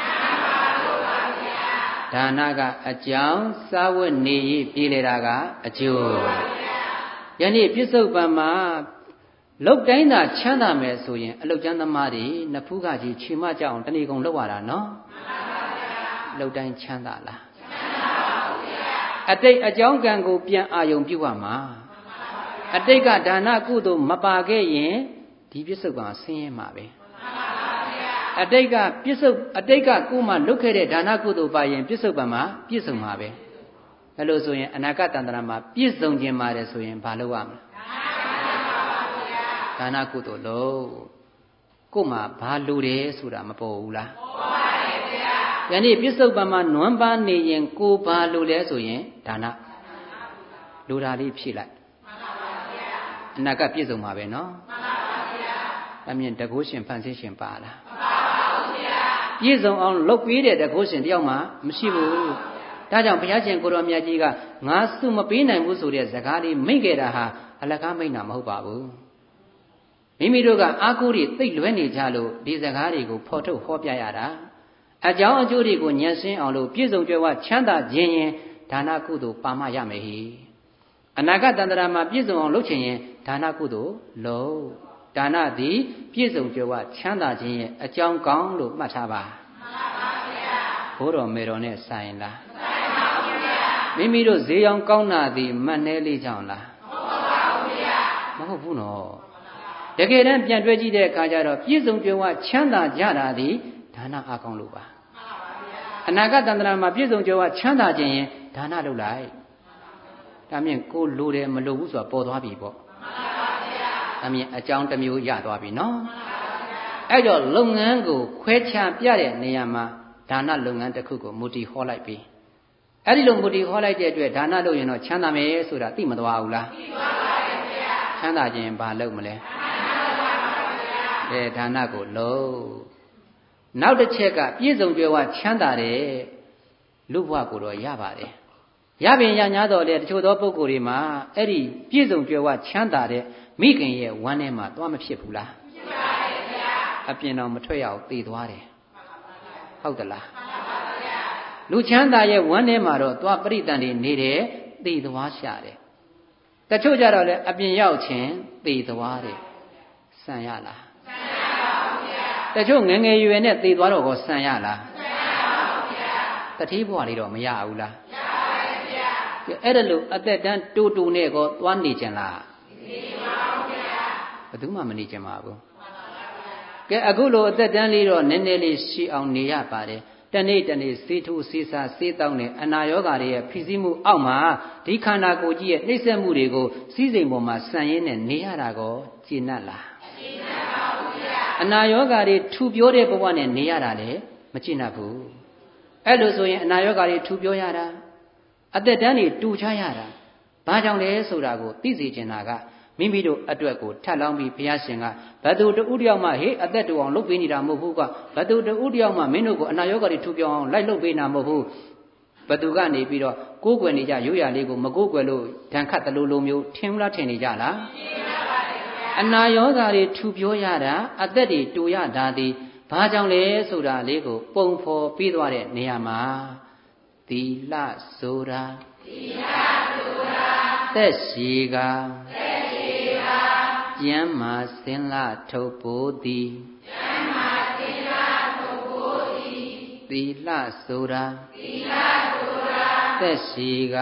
ဒါနကအကြောင်းစားဝတ်နေရပြည်လေတာကအကျိုးယနေ့ပြစ္ဆုတ်ပံမှာလုတ်တိုင်းသာချမ်းသာမယ်ဆိုရင်အလုတ်ကျမ်းသမားတွေနဖူးကကြီးခြေမကြအောင်တဏီကုံလောက်ရတာနော်လုတ်တိုင်းချမ်းသာလားအတိတ်အကြောင်းကံကိုပြန်အာယုံပြုရမှာအတိတ်ကဒါနကုသိုလ်မပါခဲ့ရင်ဒီပြစ္ဆုတ်ပံဆင်းရဲမှာပဲအတိတ်ကကိုမှလုတ်ခဲ့တဲ့ဒါနကုသိုလ်ပါရင်ပြစ္ဆုတ်ပံမှာပြည့်စုံမှာပဲအဲ့လိုဆိုရင်အနာဂတ်တန္တရာမှာပြည့်စုံခြင်းပါတယ်ဆိုရင်ဘာလုပ်ရမလဲဒါနကုသိုလ်လို့ကို့မှာဘာလိုတယ်ဆိုတာမပေါ်ဘူးလားပေါ်ပါတယ်ဗျာယနေ့ပြစ္ဆုတ်ပံမှာနွမ်းပါနေရင်ကိုဘာလိုလဲဆိုရင်ဒါနလိုတာလေးဖြည့်လိုက်မှန်ပါပါဗျာအနာဂတ်ပြည့်စုံမှာပဲနော်မှန်ပါပါဗျာအမြင်တကုရှင်ဖန်ဆင်းရှင်ပါလားမှန်ပါပါဗျာပြည့်စုံအောင်လုပ်ပေးတဲ့တကုရှင်တယောက်မှမရှိဘူးဒါကြောင့်ဘုရားရှင်ကိုရောမြတ်ကြီးကငါစုမပေးနိုင်ဘူးဆိုတဲ့စကားလေးမိတ်ခဲ့တာဟာအလကားမိတ်တာမဟုတ်ပါဘူးမိမိတို့ကအာကိုတွေသိလွဲနေကြလို့ဒီစကားတွေကိုဖော်ထုတ်ဟောပြရတာအကြောင်းအကျိုးတွေကိုဉာဏ်ရှင်းအောင်လို့ပြည့်စုံကြွယ်ဝချမ်းသာခြင်းရင်ဒါနကုသိုလ်ပါမရမယ်ဟိအနာဂတ်တန္တရာမှာပြည့်စုံအောင်လုပ်ချင်ရင်ဒါနကုသိုလ်လုပ်ဒါနသည်ပြည့်စုံကြွယ်ဝချမ်းသာခြင်းရဲ့အကြောင်းကောင်းလို့မှတ်ထားပါမှန်ပါဗျာဘိုးတော်မေတော်နဲ့ဆိုင်လားဆိုင်ပါဗျာမိမိတို့ဈေးရောင်းကောင်းတာသည်မတ်နဲလေးကြောင့်လားမဟုတ်ပါဘူးဗျာမဟုတ်ဘူးနော်တကယ်တမ်းပြန်တွဲကြည့်တဲ့အခါကျတော့ပြည့်စုံကြွယ်ဝချမ်းသာကြတာသည်ဒါနအားကောင်းလို့ပါအနာဂတ်တန္တရာမှာပြည့်စုံကြွယ်ဝချမ်းသာခြင်းရင်ဒါနလုပ်လိုက်ဒါမြင်ကိုလိုတယ်မလိုဘူးဆိုတာပေါ်သွားပြီပေါ့ဒါမြင်အကြောင်းတစ်မျိုးရသွားပြီနော်အဲ့တော့လုပ်ငန်းကိုခွဲခြားပြတဲ့နေရာမှာဒါနလုပ်ငန်းတစ်ခုကိုမူတည်ဟောလိုက်ပြီအဲ့ဒီလိုမူတည်ဟောလိုက်တဲ့အတွက်ဒါနလုပ်ရင်တော့ချမ်းသာမယ်ဆိုတာသိမသွားဘူးလားသိသွားပါတယ်ဗျာချမ်းသာခြင်းဘာလုပ်မလဲဒါနကိုလုပ်နောက်တစ်ချက်ကပြည့်စုံကြွယ်ဝချမ်းသာတယ်လူဘဝကိုတော့ရပါတယ်ရပင်ရ냐တော့လေတချို့သောပုဂ္ဂိုလ်တွေမှာအဲ့ဒီပြည့်စုံကြွယ်ဝချမ်းသာတဲ့မိခင်ရဲ့ဝမ်းထဲမှာသွားမဖြစ်ဘူးလားဖြစ်ပါတယ်ဗျာအပြင်တော်မထွက်ရအောင်သေသွားတယ်ဟုတ်သလားမှန်ပါဗျာလူချမ်းသာရဲ့ဝမ်းထဲမှာတော့သွားပရိသန်တွေနေတယ်သေသွားရှာတယ်တချို့ကြတော့လေအပြင်ရောက်ခြင်းသေသွားတယ်ဆံရလားတချို့ငယ်ငယ်ရွယ်နဲ့သေသွားတော့ကိုဆံရလားဆံရပါဘူးဗျာတတိဘဝလေးတော့မရဘူးလားရပါတယ်ဗျာအဲ့ဒါလို့အသက်တန်းတူတူနဲ့ကိုသွားနေကြလားနေပါဘူးဗျာဘယ်သူမှမနေကြပါဘူးကဲအခုလိုအသက်တန်းလေးတော့နည်းနည်းလေးရှိအောင်နေရပါတယ်တနေ့တနေ့စေးထိုးစေးစားစေးတောင်းနဲ့အနာရောဂါတွေရဲ့ဖိစီးမှုအောက်မှာဒီခန္ဓာကိုယ်ကြီးရဲ့နှိမ့်ဆက်မှုတွေကိုစီးစိမ်ပေါ်မှာဆံရင်းနဲ့နေရတာကိုကျင့်တ်လားကျင့်တ်ပါဘူးဗျာအနာရောဂါတွေထူပြောတဲ့ဘဝနဲ့နေရတာလေမကျင့်တ်ဘူးအဲ့လိုဆိုရင်အနာရောဂါတွေထူပြောရတာအသက်တန်းတွေတူချရတာဘာကြောင့်လဲဆိုတာကိုသိစေချင်တာကမိမိတို့အတွက်ကိုထပ်လောင်းပြီးဘုရားရှင်ကဘသူတဦးတယောက်မှဟေးအသက်တူအောင်လုပ်ပေးနေတာမဟုတ်ဘူးကဘသူတဦးတယောက်မှမင်းတို့ကိုအနာရောဂါတွေထူပြောင်းအောင်လိုက်လုပ်ပေးတာမဟုတ်ဘူးဘသူကနေပြီးတော့ကိုးကွယ်နေကြရိုးရာလေးကိုမကိုးကွယ်လို့ဒဏ်ခတ်တလူလိုမျိုးထင်လားထင်နေကြလားအနာရောဂါတွေထူပြောရတာအသက်တွေတူရတာဒီဘာကြောင့်လဲဆိုတာလေးကိုပုံဖော်ပြီးသွားတဲ့နေရာမှာသီလဆိုတာသက်ရှိကကျမ်းမာစင်လာထုတ်ဖို့သည်သီလဆိုတာသက်ရှိက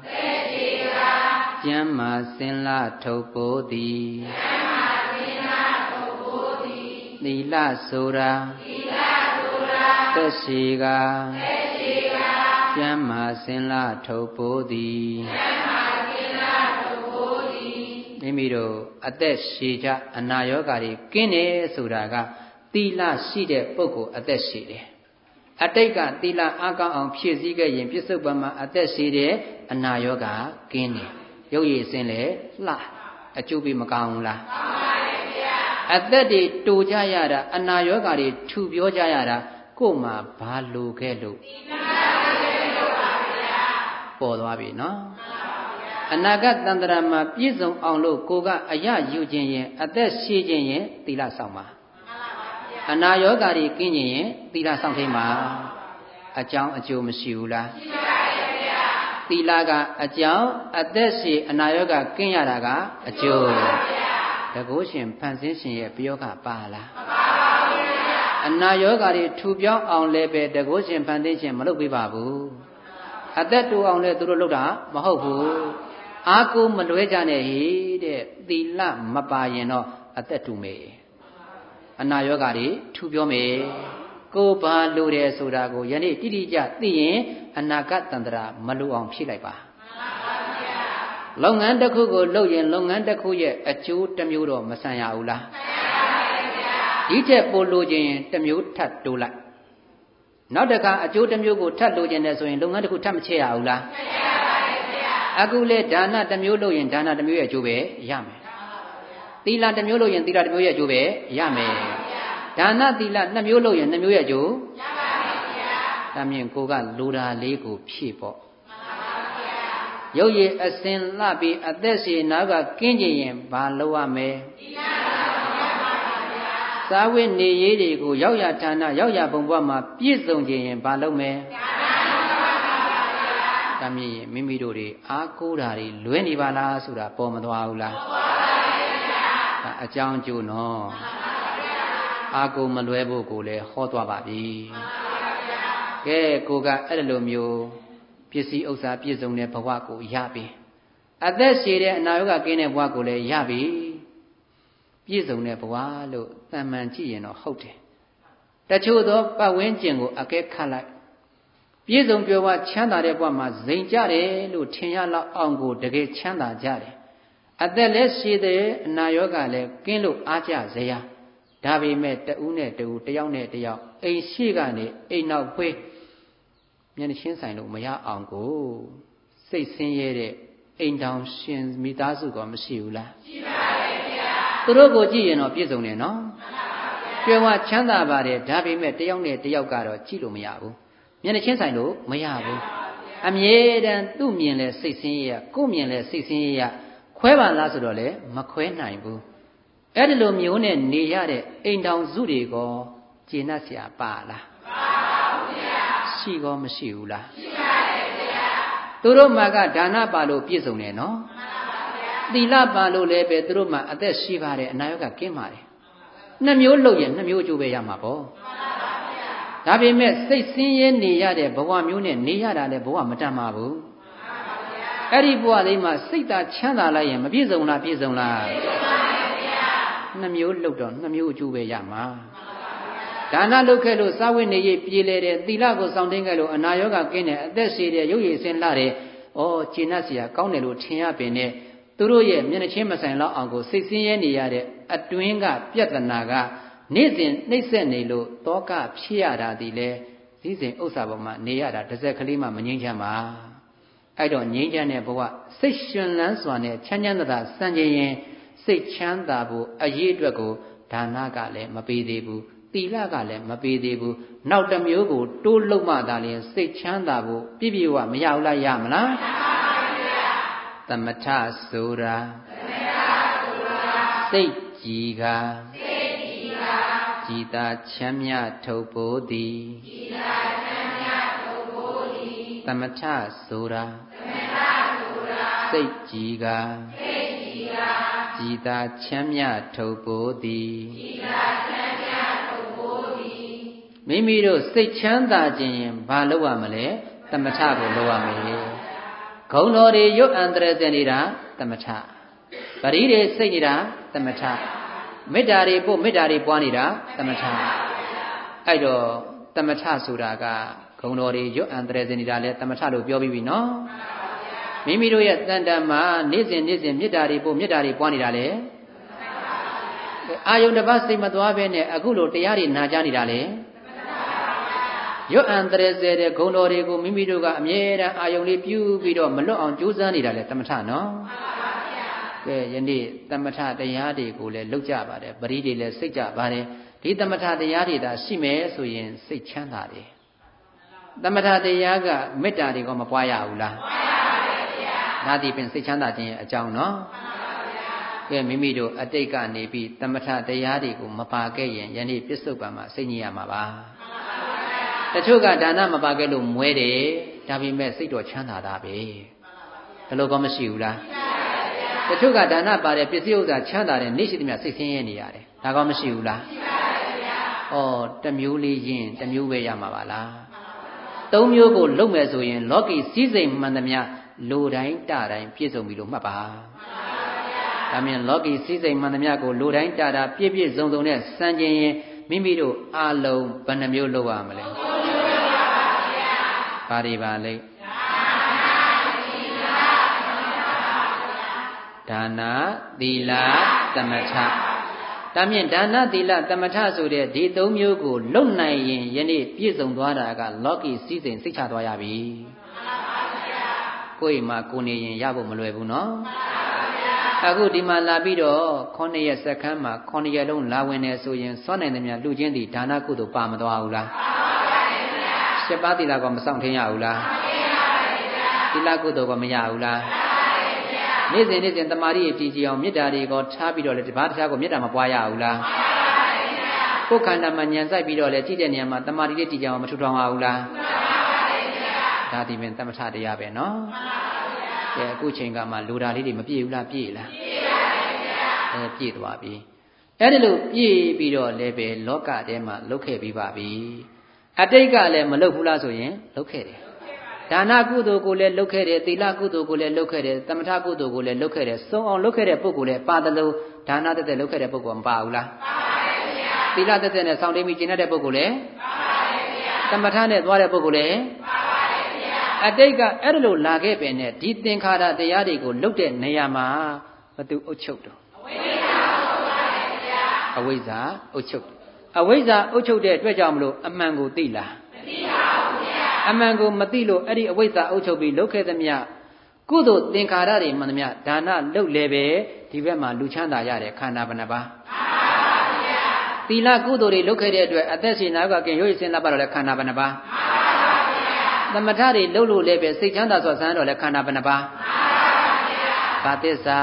ကျမ်းမာစင်လာထုတ်ဖို့သည်သီလဆိုတာသက်ရှိကကျမ်းမာစင်လာထုတ်ဖို့သည်မိမိတို့အသက်ရှည်ကြအနာရောဂါတွေကင်းတယ်ဆိုတာကသီလရှိတဲ့ပုဂ္ဂိုလ်အသက်ရှည်တယ်အတိတ်ကသီလအားကောင်းအောင်ဖြည့်ဆည်းခဲ့ရင်ပြစ္ဆုတ်ပံမှာအသက်ရှည်တဲ့အနာရောဂါကင်းတယ်ရုပ်ရည်စင်းလေလှအကျိုးပေးမကောင်းဘူးလားကောင်းပါရဲ့ဗျာအသက်တွေတူကြရတာအနာရောဂါတွေထူပြောကြရတာကို့မှာဘာလိုခဲ့လို့ပေါ်သွားပြီနော်အနာဂတ်တန္တရာမှာပြည့်စုံအောင်လို့ကိုကအယယူခြင်းရင်အသက်ရှည်ခြင်းရင်သီလဆောင်ပါအနာရောဂါတွေကင်းခြင်းရင်သီလဆောင်ထိန်ပါအကြောင်းအကျိုးမရှိဘူးလားရှိပါရဲ့ဗျာသီလကအကြောင်းအသက်ရှည်အနာရောဂါကင်းရတာကအကျိုးတကုရှင်ဖန်ဆင်းရှင်ရဲ့ပြောကပါလားမပါပါဘူးဗျာအနာရောဂါတွေထူပြောင်းအောင်လည်းပဲတကုရှင်ဖန်ဆင်းရှင်မလုပ်ပေးပါဘူးအသက်တူအောင်လည်းသူတို့လုပ်တာမဟုတ်ဘူးအာကိုမလွဲကြနဲ့ဟိတဲ့သီလမပါရင်တော့အသက်တူမေအနာရောဂါတွေထူပြောမေကိုဘာလိုတယ်ဆိုတာကိုယနေ့တိတိကျသိရင်အနာဂတ်တန္တရာမလိုအောင်ဖြည့်လိုက်ပါလုပ်ငန်းတစ်ခုကိုလုပ်ရင်လုပ်ငန်းတစ်ခုရဲ့အကျိုးတစ်မျိုးတော့မဆန်ရဘူးလားဒီထက်ပိုလိုခြင်းတစ်မျိုးထပ်တိုးလိုက်နောက်တစ်ခါအကျိုးတစ်မျိုးကိုထပ်လိုခြင်းနဲ့ဆိုရင်လုပ်ငန်းတစ်ခုထပ်မချဲ့ရဘူးလားအခုလေဒါနတစ်မျိုးလုပ်ရင်ဒါနတစ်မျိုးရဲ့အကျိုးပဲရမယ်သီလတစ်မျိုးလုပ်ရင်သီလတစ်မျိုးရဲ့အကျိုးပဲရမယ်ဒါနသီလနှစ်မျိုးလုပ်ရင်နှစ်မျိုးရဲ့အကျိုးရပါမယ်ဗျာဒါမြင်ကိုကလိုတာလေးကိုဖြည့်ပေါ့ရုပ်ရည်အစင်လှပြီးအသက်ရှည်နာကကင်းကျင်ရင်ဘာလုပ်ရမလဲသာဝိနေရေးတွေကိုရောက်ရဌာနရောက်ရဘုံဘဝမှာပြည့်စုံခြင်းရင်ဘာလုပ်မလဲဒါမြင်ရင်မိမိတို့တွေအားကိုးတာတွေလွဲနေပါလားဆိုတာပေါ်မသွားဘူးလားပေါ်ပါပါဗျာဒါအကြောင်းကျိုးနော်အားကိုးမလွဲဖို့ကိုလည်းဟောသွားပါပြီကဲကိုကအဲ့လိုမျိုးပစ္စည်းဥစ္စာပြည့်စုံတဲ့ဘဝကိုရပြီအသက်ရှည်တဲ့အနာရောဂါကင်းတဲ့ဘဝကိုလည်းရပြီပြည့်စုံတဲ့ဘဝလို့တန်မှန်ကြည့်ရင်တော့ဟုတ်တယ်တချို့သောပတ်ဝန်းကျင်ကိုအကဲခတ်လိုက်ပြည့်စုံပြောဝချမ်းသာတဲ့ဘဝမှာဇိမ်ကြတယ်လို့ထင်ရလောက်အောင်ကိုတကယ်ချမ်းသာကြတယ်အသက်လည်းရှည်တဲ့အနာရောဂါလည်းကင်းလို့အားကြစရာဒါပေမဲ့တဦးနဲ့တဦးတယောက်နဲ့တယောက်အိမ်ရှိကနေအိမ်နောက်ဖွေးမျက်နှာချင်းဆိုင်လို့မရအောင်ကိုစိတ်ဆင်းရဲတဲ့အိမ်တောင်ရှင်မိသားစုကမရှိဘူးလားရှိပါရဲ့ဗျာသူတို့ကိုကြည့်ရင်တော့ပြည့်စုံတယ်နော်ကျွယ်ဝချမ်းသာပါတယ်ဒါပေမဲ့တယောက်နဲ့တယောက်ကတော့ကြည့်လို့မရဘူးမျက်နှာချင်းဆိုင်လို့မရဘူးအမြဲတမ်းသူ့မြင်လဲစိတ်ဆင်းရဲရကိုယ်မြင်လဲစိတ်ဆင်းရဲရခွဲပါလားဆိုတော့လေမခွဲနိုင်ဘူးအဲ့ဒီလိုမျိုးနဲ့နေရတဲ့အိမ်တောင်စုတွေကကျေနပ်စရာပါလားမပါဘူးဗျာရှိကောမရှိဘူးလားရှိပါတယ်ဗျာသူတို့မှာကဒါနပါလို့ပြည့်စုံတယ်နော်မှန်ပါဗျာသီလပါလို့လည်းပဲသူတို့မှာအသက်ရှိပါတယ်အနာရောဂါကင်းပါတယ်နှစ်မျိုးလုပ်ရင်နှစ်မျိုးအကျိုးပဲရမှာပေါ့မှန်ပါဗျာဒါပေမဲ့စိတ်ဆင်းရဲနေရတဲ့ဘဝမျိုးနဲ့နေရတာလည်းဘဝမတတ်မှာဘူးမှန်ပါဗျာအဲ့ဒီဘဝလေးမှာစိတ်သာချမ်းသာလိုက်ရင်မပြည့်စုံလားပြည့်စုံလားပြည့်စုံပါဗျာနှစ်မျိုးလုပ်တော့နှစ်မျိုးအကျိုးပဲရမှာဒါနလုပ်ခဲ့လို့စာဝိနေရေးပြေလေတဲ့သီလကိုစောင့်တင်းခဲ့လို့အနာရောဂါကင်းတဲ့အသက်ရှည်တဲ့ရုပ်ရည်စင်လှတဲ့ဩကျေနပ်စရာကောင်းတယ်လို့ထင်ရပင်နဲ့သူတို့ရဲ့မျက်နှာချင်းမဆိုင်လောက်အောင်ကိုစိတ်ဆင်းရဲနေရတဲ့အတွင်းကပြဿနာကနေ့စဉ်နှိမ့်ဆက်နေလို့တောကဖြစ်ရတာဒီလေစည်းစိမ်ဥစ္စာပေါ်မှာနေရတာတစ်စက်ကလေးမှမငြိမ်းချမ်းပါအဲ့တော့ငြိမ်းချမ်းတဲ့ဘဝစိတ်ရှင်လန်းစွာနဲ့ချမ်းချမ်းသာစံကြင်ရင်စိတ်ချမ်းသာဖို့အရေးအတွက်ကိုဒါနကလည်းမပေးသေးဘူးသီလကလည်းမပေးသေးဘူးနောက်တစ်မျိုးကိုတိုးလုံးမှသာလျှင်စိတ်ချမ်းသာဖို့ပြည့်ပြည့်ဝမရဘူးလားရမလားသမထဆိုတာစိတ်ကြည်ကကြည်သာချမ်းမြထုတ်ဖို့သည်သမထဆိုတာစိတ်ကြည်ကကြည်သာချမ်းမြထုတ်ဖို့သည်မိမိတို့စိတ်ချမ်းသာခြင်းရင်ဘာလုပ်ရမလဲသမထကိုလုပ်ရမယ်ဂုဏ်တော်တွေရွတ်အန္တရာယ်စင်နေတာသမထပရိတွေစိတ်နေတာသမထမေတ္တာတွေပို့မေတ္တာတွေပွားနေတာသမထအဲ့တော့သမထဆိုတာကဂုဏ်တော်တွေရွတ်အန္တရာယ်စင်နေတာလဲသမထလို့ပြောပြီးပြီနော်မိမိတို့ရဲ့တန်တန်မှာနေ့စဉ်မေတ္တာတွေပို့မေတ္တာတွေပွားနေတာလေအာယုန်တစ်ပါးစိတ်မသွားဘဲနဲ့အခုလိုတရားတွေနာကြားနေတာလေရွတ်အန္တရာယ်စဲတဲ့ဂုဏ်တော်တွေကိုမိမိတို့ကအမြဲတမ်းအာယုန်လေးပြုပြီးတော့မလွတ်အောင်ကြိုးစားနေတာလေသမထနော်ကဲယနေ့သမထတရားတွေကိုလည်းလုပ်ကြပါတယ်ပရိတွေလည်းစိတ်ကြပါတယ်ဒီသမထတရားတွေသာရှိမယ်ဆိုရင်စိတ်ချမ်းသာတယ်သမထတရားကမေတ္တာတွေကမပွားရဘူးလားပွားရပါတယ်ဗျာဒါဒီပင်စိတ်ချမ်းသာခြင်းရဲ့အကြောင်းနော်ကဲမိမိတို့အတိတ်ကနေပြီးသမထတရားတွေကိုမပါခဲ့ရင်ယနေ့ပြစ္ဆုတ်ပံမှာစိတ်ညစ်ရမှာပါတချို့ကဒါနမပါခဲ့လို့မွဲတယ်ဒါပေမဲ့စိတ်တော်ချမ်းသာတာပဲဒါလို့ကောမရှိဘူးလားတချို့ကဒါနပါတယ်ပစ္စည်းဥစ္စာချမ်းသာတယ်နေ့ရှိသမျှစိတ်ဆင်းရဲနေရတယ်ဒါကောမရှိဘူးလားဩတစ်မျိုးလေးယင်တစ်မျိုးပဲရမှာပါလားသုံးမျိုးကိုလုပ်မယ်ဆိုရင်လောကီစည်းစိမ်မှန်သမျှလူတိုင်းတတိုင်းပြည့်စုံပြီလို့မှတ်ပါဒါမြင်လောကီစည်းစိမ်မှန်သမျှကိုလူတိုင်းတတာပြည့်ပြည့်စုံစုံနဲ့စံကျင်ရင်မိမိတို့အလုံးဘယ်နှမျိုးလုပ်ရမလဲဘာတွေပါလဲဒါနသီလသမထဒါမြင့်ဒါနသီလသမထဆိုတဲ့ဒီသုံးမျိုးကိုလုံနိုင်ရင်ယနေ့ပြည့်စုံသွားတာကလောကီစည်းစိမ်စိတ်ချသွားရပြီကိုယ်မှာကိုနေရင်ရဖို့မလွယ်ဘူးနော်အခုဒီမှာလာပြီးတော့9ရက်စက္ကန့်မှာ9ရက်လုံးလာဝင်နေဆိုရင်စွန့်နိုင်သမျှလူချင်းဒီဒါနကုသိုလ်ပါမသွားဘူးလား7ပါးသီလကမဆောင်ထင်းရဘူးလားသီလကုသိုလ်ကမရဘူးလားနေ့စဉ်တမာရီတည်ကြည်အောင်မေတ္တာတွေကိုထားပြီးတော့လေတပါးတခြားကိုမေတ္တာမပွားရဘူးလားကိုယ်ခန္ဓာမှာညံဆိုင်ပြီးတော့လေကြည့်တဲ့နေရာမှာတမာရီလေးတည်ကြအောင်မထူထောင်ရဘူးလားဒါဒီပင်သမထတရားပဲနော်ကဲအခုချိန်ကမှလူဓာလေးတွေမပြည့်ဘူးလားပြည့်လားပြည့်သွားပြီအဲ့ဒီလိုပြည့်ပြီးတော့လည်းပဲလောကထဲမှာလုတ်ခဲ့ပြီးပါပြီအတိတ်ကလည်းမလုတ်ဘူးလားဆိုရင်လုတ်ခဲ့တယ်ဒါနကုသိုလ်ကိုလည်းလုတ်ခဲ့တယ်သီလကုသိုလ်ကိုလည်းလုတ်ခဲ့တယ်သမထကုသိုလ်ကိုလည်းလုတ်ခဲ့တယ်စုံအောင်လုတ်ခဲ့တဲ့ပုဂ္ဂိုလ်လည်းပါတယ်လို့ဒါနတက်လုတ်ခဲ့တဲ့ပုဂ္ဂိုလ်မပါဘူးလားပါပါတယ်ဗျာသီလတက်နဲ့စောင့်တိမ်ပြီးကျင့်တဲ့ပုဂ္ဂိုလ်လည်းပါပါတယ်ဗျာသမထနဲ့သွားတဲ့ပုဂ္ဂိုလ်လည်းပါပါတယ်ဗျာအတိတ်ကအဲ့လိုလာခဲ့ပင်နဲ့ဒီသင်္ခါရတရားတွေကိုလုတ်တဲ့နေရာမှာဘသူအုပ်ချုပ်တော့အဝိဇ္ဇာအုပ်ချုပ်အဝိဇ္ဇာအုပ်ချုပ်တဲ့အတွက်ကြောင့်မလို့အမှန်ကိုသိလားမသိပါဘူးဗျာအမှန်ကိုမသိလို့အဲ့ဒီအဝိဇ္ဇာအုပ်ချုပ်ပြီးလုတ်ခဲ့သမျှကုသိုလ်သင်္ခါရတွေမှန်သမျှဒါနလုတ်လည်းပဲဒီဘက်မှာလူချမ်းသာရတဲ့ခန္ဓာဘယ်နှပါးသီလကုသိုလ်တွေလုတ်ခဲ့တဲ့အတွက်အသက်ရှင်နာကကင်ရုပ်ရည်စင်လာပါတော့လဲခန္ဓာဘယ်နှပါးသမထတွေလုတ်လို့လည်းပဲစိတ်ချမ်းသာစွာဆန်းတော့လဲခန္ဓာဘယ်နှပါးဘာသစ္စာ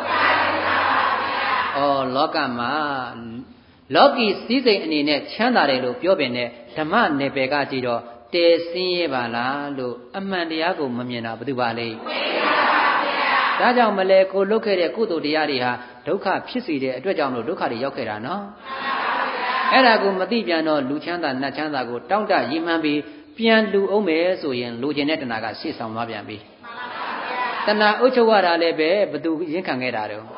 ဩလောကမှာလောကီစည်းစိမ်အနေနဲ့ချမ်းသာတယ်လို့ပြောပင်နဲ့ဓမ္မနယ်ပယ်ကကြည့်တော့တဲဆင်းရဲပါလားလို့အမှန်တရားကိုမမြင်တာဘယ်သူပါလဲဒါကြောင့်မလဲကိုလုတ်ခဲ့တဲ့ကုသိုလ်တရားတွေဟာဒုက္ခဖြစ်စေတဲ့အတွက်ကြောင့်မလို့ဒုက္ခတွေရောက်ခဲ့တာနော်အဲ့ဒါကိုမသိပြန်တော့လူချမ်းသာနတ်ချမ်းသာကိုတောင့်တရည်မှန်းပြီးပြန်လူအောင်မယ်ဆိုရင်လူကျင်တဲ့တဏှာကရှေ့ဆောင်သွားပြန်ပြီတဏှာအုပ်ချုပ်ရတာလည်းပဲဘသူရင်းခံခဲ့တာတော့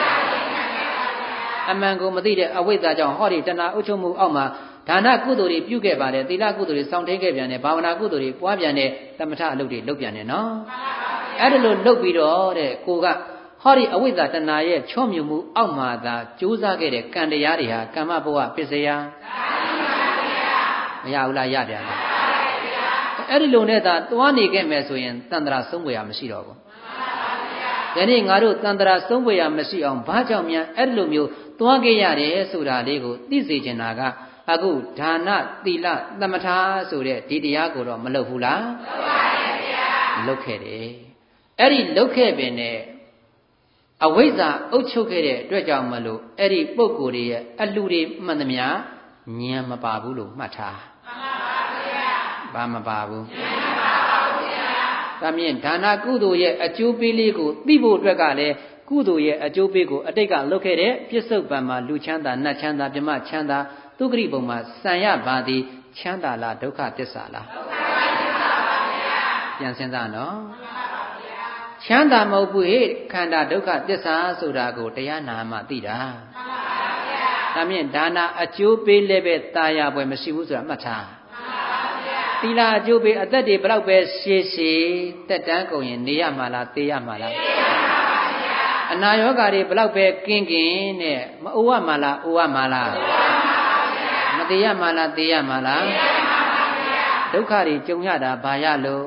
အမှန်ကိုမသိတဲ့အဝိဇ္ဇာကြောင့်ဟောဒီတဏှာအုပ်ချုပ်မှုအောက်မှာဒါနကုသိုလ်တွေပြုခဲ့ပါတယ်သီလကုသိုလ်တွေစောင့်ထိန်ခဲ့ပြန်တယ်ဘာဝနာကုသိုလ်တွေပွားပြန်တယ်သမထအလုပ်တွေလုပ်ပြန်တယ်နော်အဲ့ဒါလိုလုပ်ပြီးတော့တဲ့ကိုကဟောဒီအဝိဇ္ဇာတဏှာရဲ့ချော့မြုံမှုအောက်မှာသာကြိုးစားခဲ့တဲ့ကံတရားတွေဟာကမ္မဘဝပစ္စယမရဘူးလားရပြန်လားအဲ့ဒီလိုနဲ့သာသွားနေခဲ့မယ်ဆိုရင်တန်ត្រာဆုံးဝေရမရှိတော့ဘူးယနေ့ငါတို့တန်ត្រာဆုံးဝေရမရှိအောင်ဘာကြောင့်များအဲ့ဒီလိုမျိုးသွားခဲ့ရတယ်ဆိုတာလေးကိုသိစေချင်တာကအခုဒါနသီလသမထဆိုတဲ့ဒီတရားကိုတော့မလုပ်ဘူးလားလုပ်ပါရဲ့ဗျာလုပ်ခဲ့တယ်အဲ့ဒီလုပ်ခဲ့ပင်နဲ့အဝိဇ္ဇာအုပ်ချုပ်ခဲ့တဲ့အတွက်ကြောင့်မလို့အဲ့ဒီပုဂ္ဂိုလ်တွေရဲ့အလှူတွေမှန်သမျှဉာဏ်မပါဘူးလို့မှတ်ထားဘာမပါဘူးဉာဏ်မပါဘူးဗျာဒါမြင်ဒါနကုသိုလ်ရဲ့အကျိုးပေးလေးကိုသိဖို့အတွက်ကလည်းကုသိုလ်ရဲ့အကျိုးပေးကိုအတိတ်ကလုပ်ခဲ့တဲ့ပြစ္ဆုတ်ပံမှာလူချမ်းသာနတ်ချမ်းသာဗြဟ္မချမ်းသာသုခရိပုံမှာစံရပါသည်ချမ်းသာလားဒုက္ခသစ္စာလားဒုက္ခသစ္စာပါဗျာပြန်စဉ်းစားနော်ချမ်းသာမဟုတ်ဘူးဟဲ့ခန္ဓာဒုက္ခသစ္စာဆိုတာကိုတရားနာမှသိတာမှန်ပါဗျာဒါမြင့်ဒါနာအကျိုးပေးလည်းပဲตายပွဲမရှိဘူးဆိုတာမှတ်ထားမှန်ပါဗျာသီလအကျိုးပေးအသက်တွေဘယ်တော့ပဲရှည်ရှည်တက်တန်းကုန်ရင်နေရမှာလားသေရမှာလားသေရမှာပါဗျာအနာရောဂါတွေဘယ်တော့ပဲကင်းကင်းနဲ့မအိုရမှာလားအိုရမှာလားအိုရမှာပါဗျာမသေရမှာလားသေရမှာလားသေရမှာပါဗျာဒုက္ခတွေကြုံရတာဘာရလို့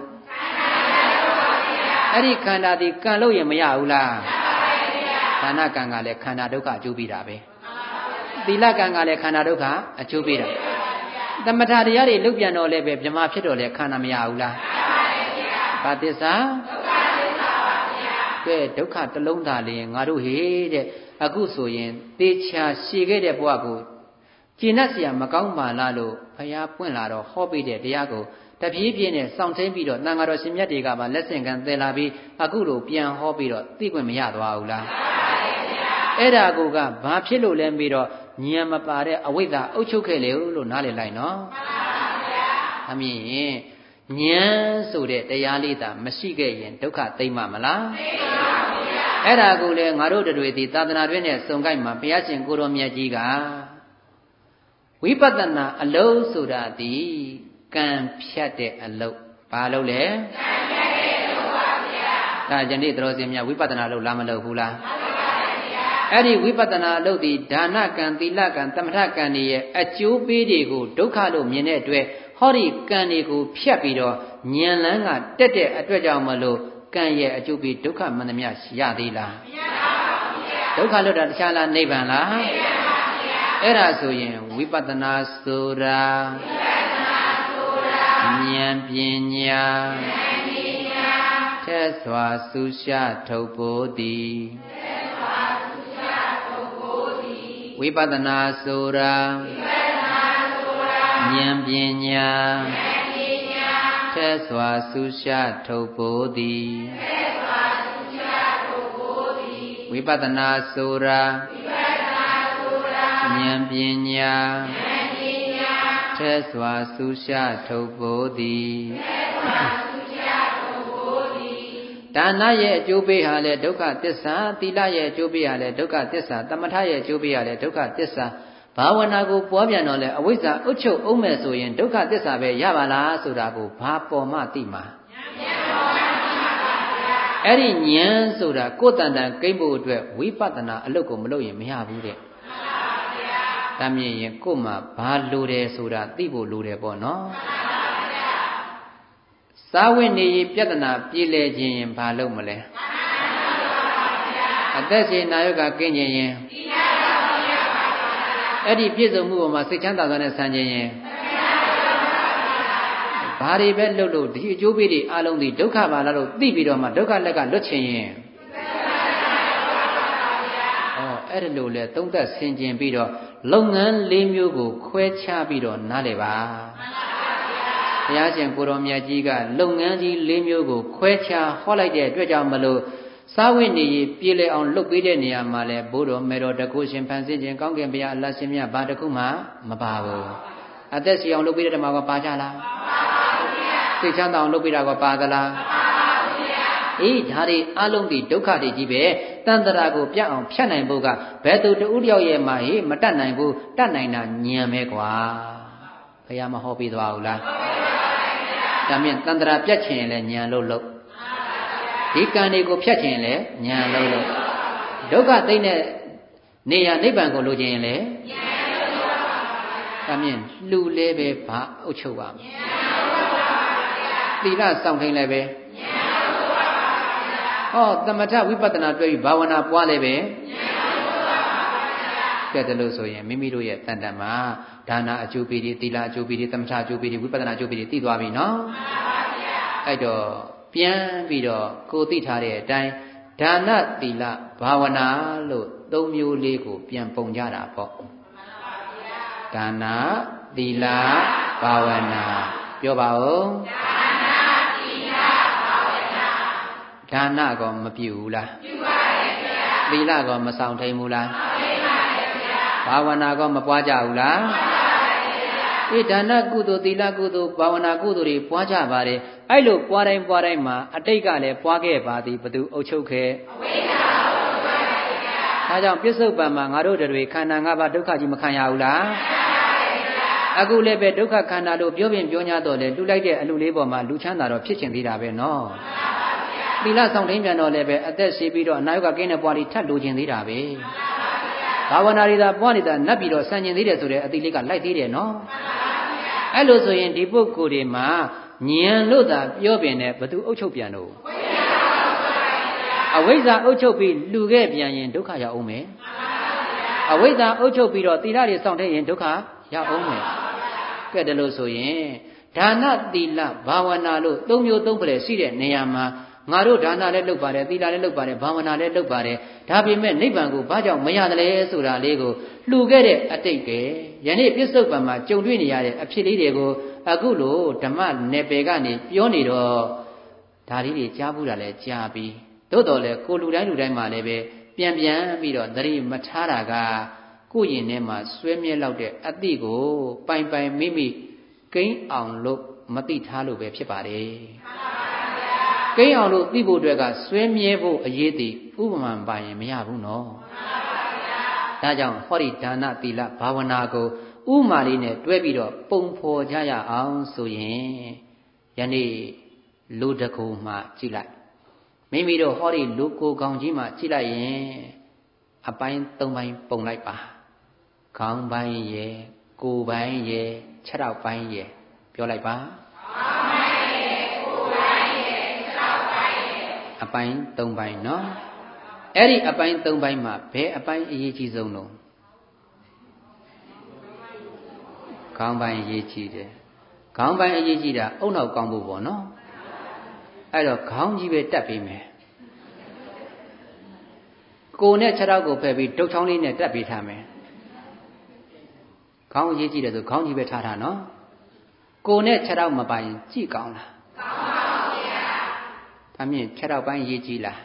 အဲ့ဒီခန္ဓာဒီကံလို့ရင်မရဘူးလားမရပါဘူးဗျာဒါနကံကလည်းခန္ဓာဒုက္ခအကျိုးပေးတာပဲသီလကံကလည်းခန္ဓာဒုက္ခအကျိုးပေးတာသမထတရားတွေလုတ်ပြန်တော့လည်းပဲဗြဟ္မာဖြစ်တော့လည်းခန္ဓာမရဘူးလားမရပါဘူးဗျာဘာသစ္စာဒုက္ခသစ္စာပါဗျာကဲဒုက္ခတစ်လုံးသာလျင်ငါတို့ဟေ့တဲ့အခုဆိုရင်သေချာရှည်ခဲ့တဲ့ဘဝကိုကျင့်တတ်เสียမကောင်းပါလားလို့ဘုရားပွင့်လာတော့ဟောပေးတဲ့တရားကိုတပြေးပြေးနဲ့စောင့်သိမ်းပြီးတော့တန်ဃာတော်ရှင်မြတ်တွေကပါလက်ဆင့်ကမ်းသယ်လာပြီးအခုလိုပြန်ဟောပြီးတော့သိခွင့်မရသွားဘူးလားအဲ့ဒါကိုကဘာဖြစ်လို့လဲပြီးတော့ဉာဏ်မပါတဲ့အဝိဇ္ဇာအုပ်ချုပ်ခဲ့လေလို့နားလည်လိုက်နော်အမြင်ဉာဏ်ဆိုတဲ့တရားလေးသာမရှိခဲ့ရင်ဒုက္ခသိမ့်မှာမလားသိပါဘူးဗျာအဲ့ဒါကိုလေငါတို့တွေဒီသာသနာ့တွင်နဲ့စုံကိုက်မှာဘုရားရှင်ကိုရောမြတ်ကြီးကဝိပဿနာအလုံးဆိုတာဒီကံဖြတ်တဲ့အလုပ်ဘာလုပ်လဲကံဖြတ်တဲ့အလုပ်ပါဗျာဒါယနေ့တော်စင်များဝိပဿနာလုပ်လားမလုပ်ဘူးလားမလုပ်ပါဘူးဗျာအဲ့ဒီဝိပဿနာအလုပ်ဒီဒါနကံသီလကံသမထကံတွေရဲ့အကျိုးပေးတွေကိုဒုက္ခလို့မြင်တဲ့အတွက်ဟောဒီကံတွေကိုဖြတ်ပြီးတော့ဉာဏ်လန်းကတက်တဲ့အတွက်ကြောင့်မလို့ကံရဲ့အကျိုးပေးဒုက္ခမှန်သမျှရသေးလားမရပါဘူးဗျာဒုက္ခလွတ်တာတခြားလားနိဗ္ဗာန်လားနိဗ္ဗာန်ပါဗျာအဲ့ဒါဆိုရင်ဝိပဿနာဆိုတာဉာဏ်ပညာထက်စွာဆုရှထုတ်ဖို့သည်ဝိပဿနာဆိုတာဉာဏ်ပညာထက်စွာဆုရှထုတ်ဖို့သည်ဝိပဿနာဆိုတာဉာဏ်ပညာထက်စွာဆုရှထုတ်ဖို့သည်ဒါနရဲ့အကျိုးပေးဟာလေဒုက္ခသစ္စာသီလရဲ့အကျိုးပေးဟာလေဒုက္ခသစ္စာသမထရဲ့အကျိုးပေးဟာလေဒုက္ခသစ္စာဘာဝနာကိုပွားပြန်တော့လေအဝိဇ္ဇာအုပ်ချုပ်အောင်မဲ့ဆိုရင်ဒုက္ခသစ္စာပဲရပါလားဆိုတာကိုဘာပေါ်မှသိမှာအဲ့ဒီဉာဏ်ဆိုတာကိုယ်တန်တန်ကိမ့်ဖို့အတွက်ဝိပဿနာအလုပ်ကိုမလုပ်ရင်မရဘူးတဲ့တမ်းမြင်ရင်ကို့မှာဘာလိုတယ်ဆိုတာသိဖို့လိုတယ်ပေါ့နော်သာဝိနေယပြဿနာပြေလည်ခြင်းရင်ဘာလုပ်မလဲအသက်ရှင်နာယကကင်းခြင်းရင်အဲ့ဒီပြည့်စုံမှုပေါ်မှာစိတ်ချမ်းသာစွာနဲ့ဆံခြင်းရင်ဘာတွေပဲလုပ်လို့ဒီအကျိုးပေးတွေအလုံးဒီဒုက္ခပါလားလို့သိပြီးတော့မှဒုက္ခလက်ကလွတ်ခြင်းရင်အဲ့ဒါလို့လေသုံးသက်ဆင်ခြင်ပြီးတော့လုပ်ငန်း၄မျိုးကိုခွဲခြားပြီးတော့နားလည်ပါဘုရားရှင်ကိုရောမြတ်ကြီးကလုပ်ငန်းကြီး၄မျိုးကိုခွဲခြားဟောလိုက်တဲ့အတွက်ကြောင့်မလို့စာဝိနေရပြေလည်အောင်လုပ်ပေးတဲ့နေရာမှာလဲဘိုးတော်မေတော်တကုရှင်ဖန်ဆင်းခြင်းကောင်းကင်ဘုရားအလတ်ရှင်မြတ်ဘာတခုမှမပါဘူးအသက်ရှင်အောင်လုပ်ပေးတဲ့ဓမ္မကပါကြလားမပါဘူးဗျာသိချမ်းသာအောင်လုပ်ပေးတာကပါသလားမပါဘူးဗျာအေးဒါတွေအလုံးဒီဒုက္ခတွေကြီးပဲတန်တရာကိုပြတ်အောင်ဖြတ်နိုင်ဖို့ကဘယ်သူတဦးတယောက်ရဲ့မှာဟေးမတတ်နိုင်ဘူးတတ်နိုင်တာဉာဏ်ပဲကွာဘုရားမဟောပေးသွားဘူးလားဒါမြင်တန်တရာပြတ်ချင်ရင်လည်းဉာဏ်လို့ဒီကံတွေကိုဖြတ်ချင်ရင်လည်းဉာဏ်လို့ဒုက္ခသိမ့်တဲ့နေရာနိဗ္ဗာန်ကိုလိုချင်ရင်လည်းဉာဏ်လို့ဒါမြင်လှူလဲပဲဘာအုပ်ချုပ်ပါမလဲသီလစောင့်ထိန်လည်းပဲဟောသမထဝိပဿနာတွေ့ပြီးဘာဝနာပွားလည်းပဲကဲတယ်လို့ဆိုရင်မိမိတို့ရဲ့တန်တန်မှာဒါနအကျိုးပေးတွေသီလအကျိုးပေးတွေသမထအကျိုးပေးတွေဝိပဿနာအကျိုးပေးတွေသိသွားပြီနော်အဲ့တော့ပြန်ပြီးတော့ကိုသိထားတဲ့အတိုင်းဒါနသီလဘာဝနာလို့သုံးမျိုးလေးကိုပြန်ပုံကြတာပေါ့ဒါနသီလဘာဝနာပြောပါဦးဒါနကောမပြုဘူးလားပြုပါတယ်ဗျာသီလကောမဆောင်ထိန်ဘူးလားဆောင်ထိန်ပါတယ်ဗျာဘာဝနာကောမပွားကြဘူးလားပွားပါတယ်ဗျာဒီဒါနကုသိုလ်သီလကုသိုလ်ဘာဝနာကုသိုလ်တွေပွားကြပါတယ်အဲ့လိုပွားတိုင်းမှာအတိတ်ကလည်းပွားခဲ့ပါသည်ဘသူအုပ်ချုပ်ခဲ့အဝိဇ္ဇာအုပ်ချုပ်ပါဗျာဒါကြောင့်ပြစ္ဆုတ်ပံမှာငါတို့တွေခန္ဓာ၅ပါးဒုက္ခကြီးမခံရဘူးလားအခုလည်းပဲဒုက္ခခန္ဓာလို့ပြော냐တော့လေလှူလိုက်တဲ့အလှူလေးပေါ်မှာလူချမ်းသာတော့ဖြစ်ချင်သေးတာပဲနော်သီလဆောင်ထိန်ပြန်တော့လည်းပဲအသက်ရှိပြီးတော့အနာယုကကင်းတဲ့ပွားလေးထပ်လိုချင်သေးတာပဲဘာဝနာရီသာပွားနေတာနတ်ပြီးတော့ဆန့်ကျင်သေးတယ်ဆိုတဲ့အတိလေးကလိုက်သေးတယ်နော်အဲ့လိုဆိုရင်ဒီပုဂ္ဂိုလ်တွေမှာဉာဏ်လို့သာပြောပင်နဲ့ဘသူအုပ်ချုပ်ပြန်တော့အဝိဇ္ဇာအုပ်ချုပ်ပြီးလှူခဲ့ပြန်ရင်ဒုက္ခရောက်အောင်မယ်အဝိဇ္ဇာအုပ်ချုပ်ပြီးတော့သီလတွေဆောင်ထိန်ရင်ဒုက္ခရောက်အောင်မယ်ကဲတယ်လို့ဆိုရင်ဒါနသီလဘာဝနာလို့သုံးမျိုးသုံးဖလှယ်ရှိတဲ့နေရာမှာငါတို့ဒါနလည်းလုပ်ပါတယ်သီလလည်းလုပ်ပါတယ်ဘာဝနာလည်းလုပ်ပါတယ်ဒါပေမဲ့နိဗ္ဗာန်ကိုဘာကြောင့်မရတယ်လဲဆိုတာလေးကိုလှူခဲ့တဲ့အတိတ်ကယနေ့ပြစ္ဆုတ်ပံမှာကြုံတွေ့နေရတဲ့အဖြစ်လေးတွေကိုအခုလိုဓမ္မနယ်ပယ်ကနေပြောနေတော့ဒါလေးတွေကြားဘူးတာလည်းကြားပြီးသို့တော်လည်းကိုလူတိုင်းမှာလည်းပဲပြန်ပြီးတော့သတိမထားတာကကိုယ့်ရင်ထဲမှာဆွဲမြဲလောက်တဲ့အသည့်ကိုပိုင်မိမိကိန်းအောင်လို့မသိထားလို့ပဲဖြစ်ပါတယ်ကိန်းအောင်လို့သိဖို့အတွက်ကဆွဲမြဲဖို့အရေးတည်ဥပမာပါရင်မရဘူးနော်ဒါကြောင့်ဟောဒီဒါနသီလဘာဝနာကိုဥမာလေးနဲ့တွဲပြီးတော့ပုံဖော်ကြရအောင်ဆိုရင်ယနေ့လူတကူမှကြည့်လိုက်မိမိတို့ဟောဒီလူကိုယ်ကောင်ကြီးမှကြည့်လိုက်ရင်အပိုင်း၃ပိုင်းပုံလိုက်ပါခေါင်းပိုင်းရယ်ကိုယ်ပိုင်းရယ်ခြေထောက်ပိုင်းရယ်ပြောလိုက်ပါအပိုင်း၃ပိုင်းနော်အဲ့ဒီအပိုင်း၃ပိုင်းမှာဘယ်အပိုင်းအရေးကြီးဆုံးလို့ခေါင်းပိုင်းအရေးကြီးတယ်ခေါင်းပိုင်းအရေးကြီးတာအုံနောက်ကောင်းဖို့ပေါ့နော်အဲ့တော့ခေါင်းကြီးပဲတက်ပြီးမယ်ကိုယ်နဲ့ခြေထောက်ကိုဖယ်ပြီးဒုတ်ချောင်းလေးနဲ့တက်ပြီးထားမယ်ခေါင်းအရေးကြီးတယ်ဆိုခေါင်းကြီးပဲထားတာနော်ကိုယ်နဲ့ခြေထောက်မပိုင်ကြည့်ကောင်းလားကောင်းပါဘူးဗျာဒါမြင့်ခြေထောက်ပိုင်းရေးကြီးလား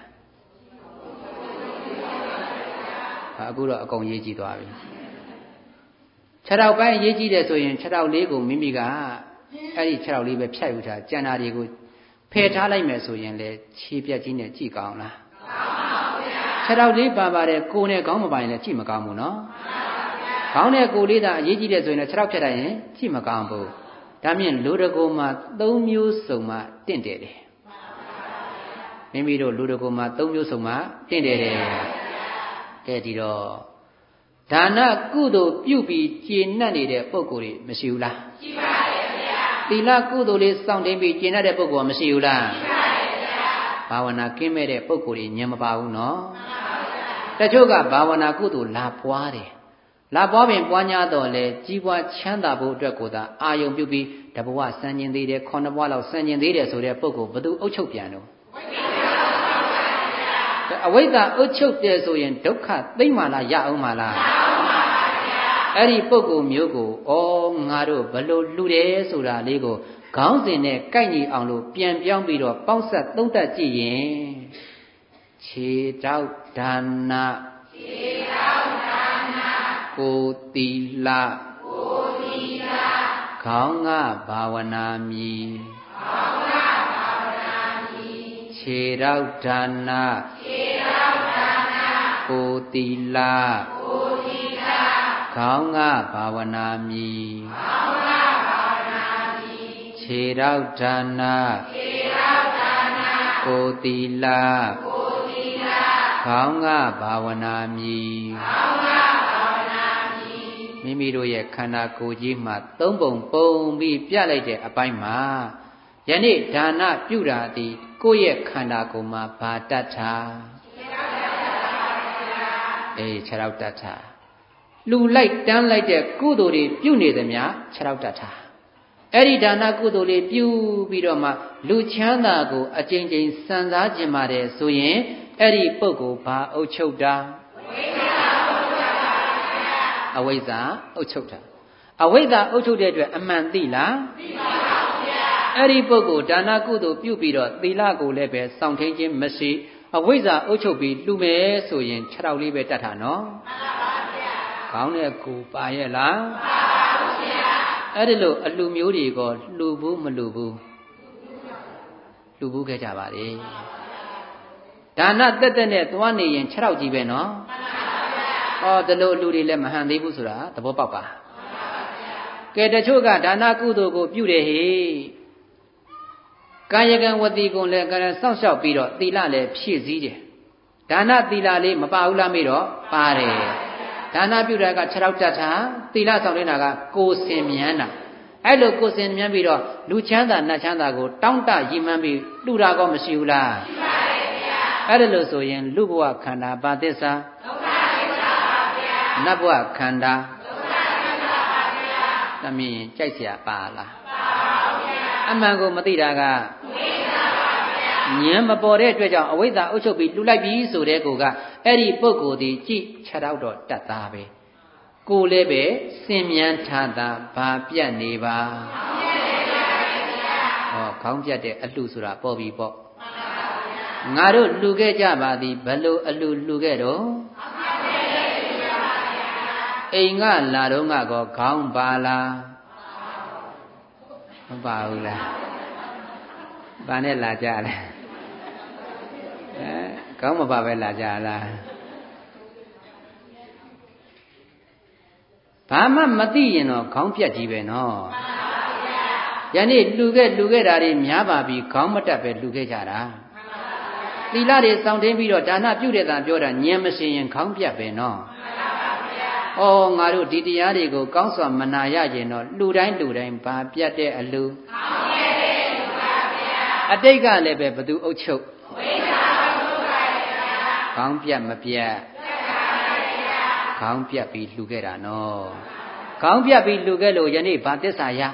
အခုတော့အကုန်ရေးကြီးသွားပြီခြေထောက်ပိုင်းရေးကြီးတယ်ဆိုရင်ခြေထောက်လေးကိုမိမိကအဲ့ဒီခြေထောက်လေးပဲဖြတ်ယူထားကြံတာတွေကိုဖယ်ထားလိုက်မယ်ဆိုရင်လေခြေပြက်ကြီးနဲ့ကြည့်ကောင်းလားကောင်းပါဘူးဗျာခြေထောက်လေးပါတယ်ကိုယ်နဲ့ခေါင်းမပိုင်လည်းကြည့်မကောင်းဘူးနော်ခေါင်းနဲ့ကိုယ်လေးသာအရေးကြီးတယ်ဆိုရင်ခြေထောက်ဖြတ်လိုက်ရင်ကြည့်မကောင်းဘူးဒါမြင့်လူတကူမှာ၃မျိုးစုံမှတင့်တယ်မိမိတို့လူတကူမှာ၃မျိုးစုံမှတင့်တယ်ကဲဒီတော့ဒါနကုသိုလ်ပြုပြီးကျေနပ်နေတဲ့ပုဂ္ဂိုလ်တွေမရှိဘူးလားရှိပါတယ်ဗျာသီလကုသိုလ်လေးစောင့်သိပြီးကျေနပ်တဲ့ပုဂ္ဂိုလ်မရှိဘူးလားရှိပါတယ်ဗျာဘာဝနာကင်းမဲ့တဲ့ပုဂ္ဂိုလ်တွေညံမပါဘူးနော်မှန်ပါဗျာတချို့ကဘာဝနာကုသိုလ်လာပွားတယ်လာပွားပင်ပွား냐တော့လေကြီးပွားချမ်းသာဖို့အတွက်ကိုသာအာယုံပြုပြီးတဘဝစံကျင်သေးတယ်9ဘဝလောက်စံကျင်သေးတယ်ဆိုတဲ့ပုဂ္ဂိုလ်ဘသူအုပ်ချုပ်ပြန်တော့အဝိဇ္ဇာအုပ်ချုပ်တယ်ဆိုရင်ဒုက္ခသိမ့်မှလားရအောင်မလားရအောင်ပါဗျာအဲ့ဒီပုဂ္ဂိုလ်မျိုးကိုဩငါတို့ဘလို့လှူတယ်ဆိုတာလေးကိုခေါင်းစဉ်နဲ့ကိုက်ညီအောင်လို့ပြန်ပြောင်းပြီးတော့ပေါင်းဆက်သုံးသပ်ကြည့်ရင်ခြေတောက်ဒါနကိုသီလခေါင်းကဘာဝနာမည်ခြေတောက်ဒါနကိုသီလခေါင်းကဘာဝနာမည်ခြေတောက်ဒါနကိုသီလခေါင်းကဘာဝနာမည်မိမိတို့ရဲ့ခန္ဓာကိုယ်ကြီးမှာသုံးပုံပုံပြီးပြလိုက်တဲ့အပိုင်းမှာယနေ့ဒါနပြုတာသည်ကိုယ့်ရဲ့ခန္ဓာကိုယ်မှာဘာတတ်တာခြေထောက်တတ်တာလူလိုက်တန်းလိုက်တဲ့ကုသိုလ်တွေပြုနေသမျှခြေထောက်တတ်တာအဲ့ဒီဒါနကုသိုလ်တွေပြုပြီးတော့မှလူချမ်းသာကိုအကျဉ်းချင်းစံစားခြင်းပါတယ်ဆိုရင်အဲ့ဒီပုဂ္ဂိုလ်ဘာအုပ်ချုပ်တာအဝိဇ္ဇာအုပ်ချုပ်တာအဝိဇ္ဇာအုပ်ချုပ်တဲ့အတွက်အမှန်သိလားသိပါပါဘုရားအဲ့ဒီပုဂ္ဂိုလ်ဒါနကုသိုလ်ပြုပြီးတော့သီလကိုလည်းပဲစောင့်ထိန်ခြင်းမရှိအဝိဇ္ဇာအုပ်ချုပ်ပြီးလှူမယ်ဆိုရင်ခြေထောက်လေးပဲတတ်တာနော်မှန်ပါဗျာခေါင်းနဲ့ကိုယ်ပါရဲ့လားပါပါဗျာအဲ့ဒီလိုအလှမျိုးတွေကလှူဘူးမလှူဘူးလှူဘူးခဲ့ကြပါလေဒါနတက်တက်နဲ့သွားနေရင်ခြေထောက်ကြီးပဲနော်မှန်ပါဗျာဒီလိုအလှတွေလည်းမဟန်သေးဘူးဆိုတာသဘောပေါက်ပါမှန်ပါဗျာကဲတချို့ကဒါနကုသိုလ်ကိုပြုတယ်ဟေ့ကာယကံဝတိကုံလည်းကံစောင့်ရှောက်ပြီးတော့သီလလည်းဖြည့်စည်းတယ်ဒါနသီလလေးမပါဘူးလားမေးတော့ပါတယ်ဒါနပြုတာကခြေထောက်တတ်တာသီလဆောင်နေတာကကိုယ်စင်မြန်းတာအဲ့လိုကိုယ်စင်မြန်းပြီးတော့လူချမ်းသာနတ်ချမ်းသာကိုတောင်းတရည်မှန်းပြီးလှူတာကောမရှိဘူးလားရှိပါတယ်ဗျာအဲ့ဒါလို့ဆိုရင်လူဘဝခန္ဓာဘာသစ္စာဒုက္ခသစ္စာပါဗျာနတ်ဘဝခန္ဓာဒုက္ခသစ္စာပါဗျာသမီးကြိုက်เสียပါလားပါပါဗျာအမှန်ကိုမသိတာကဉာဏ်မပေါ်တဲ့အတွက်ကြောင့်အဝိဇ္ဇာအုပ်ချုပ်ပြီးလှူလိုက်ပြီဆိုတဲ့ကိုကအဲ့ဒီပုဂ္ဂိုလ်ဒီကြည့်ခြေထောက်တော့တတ်သားပဲကိုလည်းပဲစင်မြန်းထားတာဘာပြတ်နေပါခေါင်းပြတ်တဲ့အလှဆိုတာပေါ်ပြီပေါ့ငါတို့လှူခဲ့ကြပါသည်ဘလို့အလှလှူခဲ့တော့အိမ်ကလာတော့ငါကောခေါင်းပါလားမပါဘူးလားဘာနဲ့လာကြလဲကောင်းမပါပဲလာကြလားဘာမှမသိရင်တော့ခေါင်းပြတ်ကြီးပဲနော်ယနေ့လှူခဲ့တာတွေများပါပြီခေါင်းမတက်ပဲလှူခဲ့ကြတာသီလတွေစောင့်ထိန်ပြီးတော့ဒါနပြုတဲ့တာပြောတာဉာဏ်မရှိရင်ခေါင်းပြတ်ပဲနော်ဩငါတို့ဒီတရားတွေကိုကောင်းစွာမနာရရင်တော့လှူတိုင်းဘာပြတ်တဲ့အလှအတိတ်ကလည်းပဲဘသူအုပ်ချုပ်ခေါင်းပြတ်မပြတ်ခေါင်းပြတ်ပြီးလှူခဲ့တာနော်ခေါင်းပြတ်ပြီးလှူခဲ့လို့ယနေ့ဘာသစ္စာရ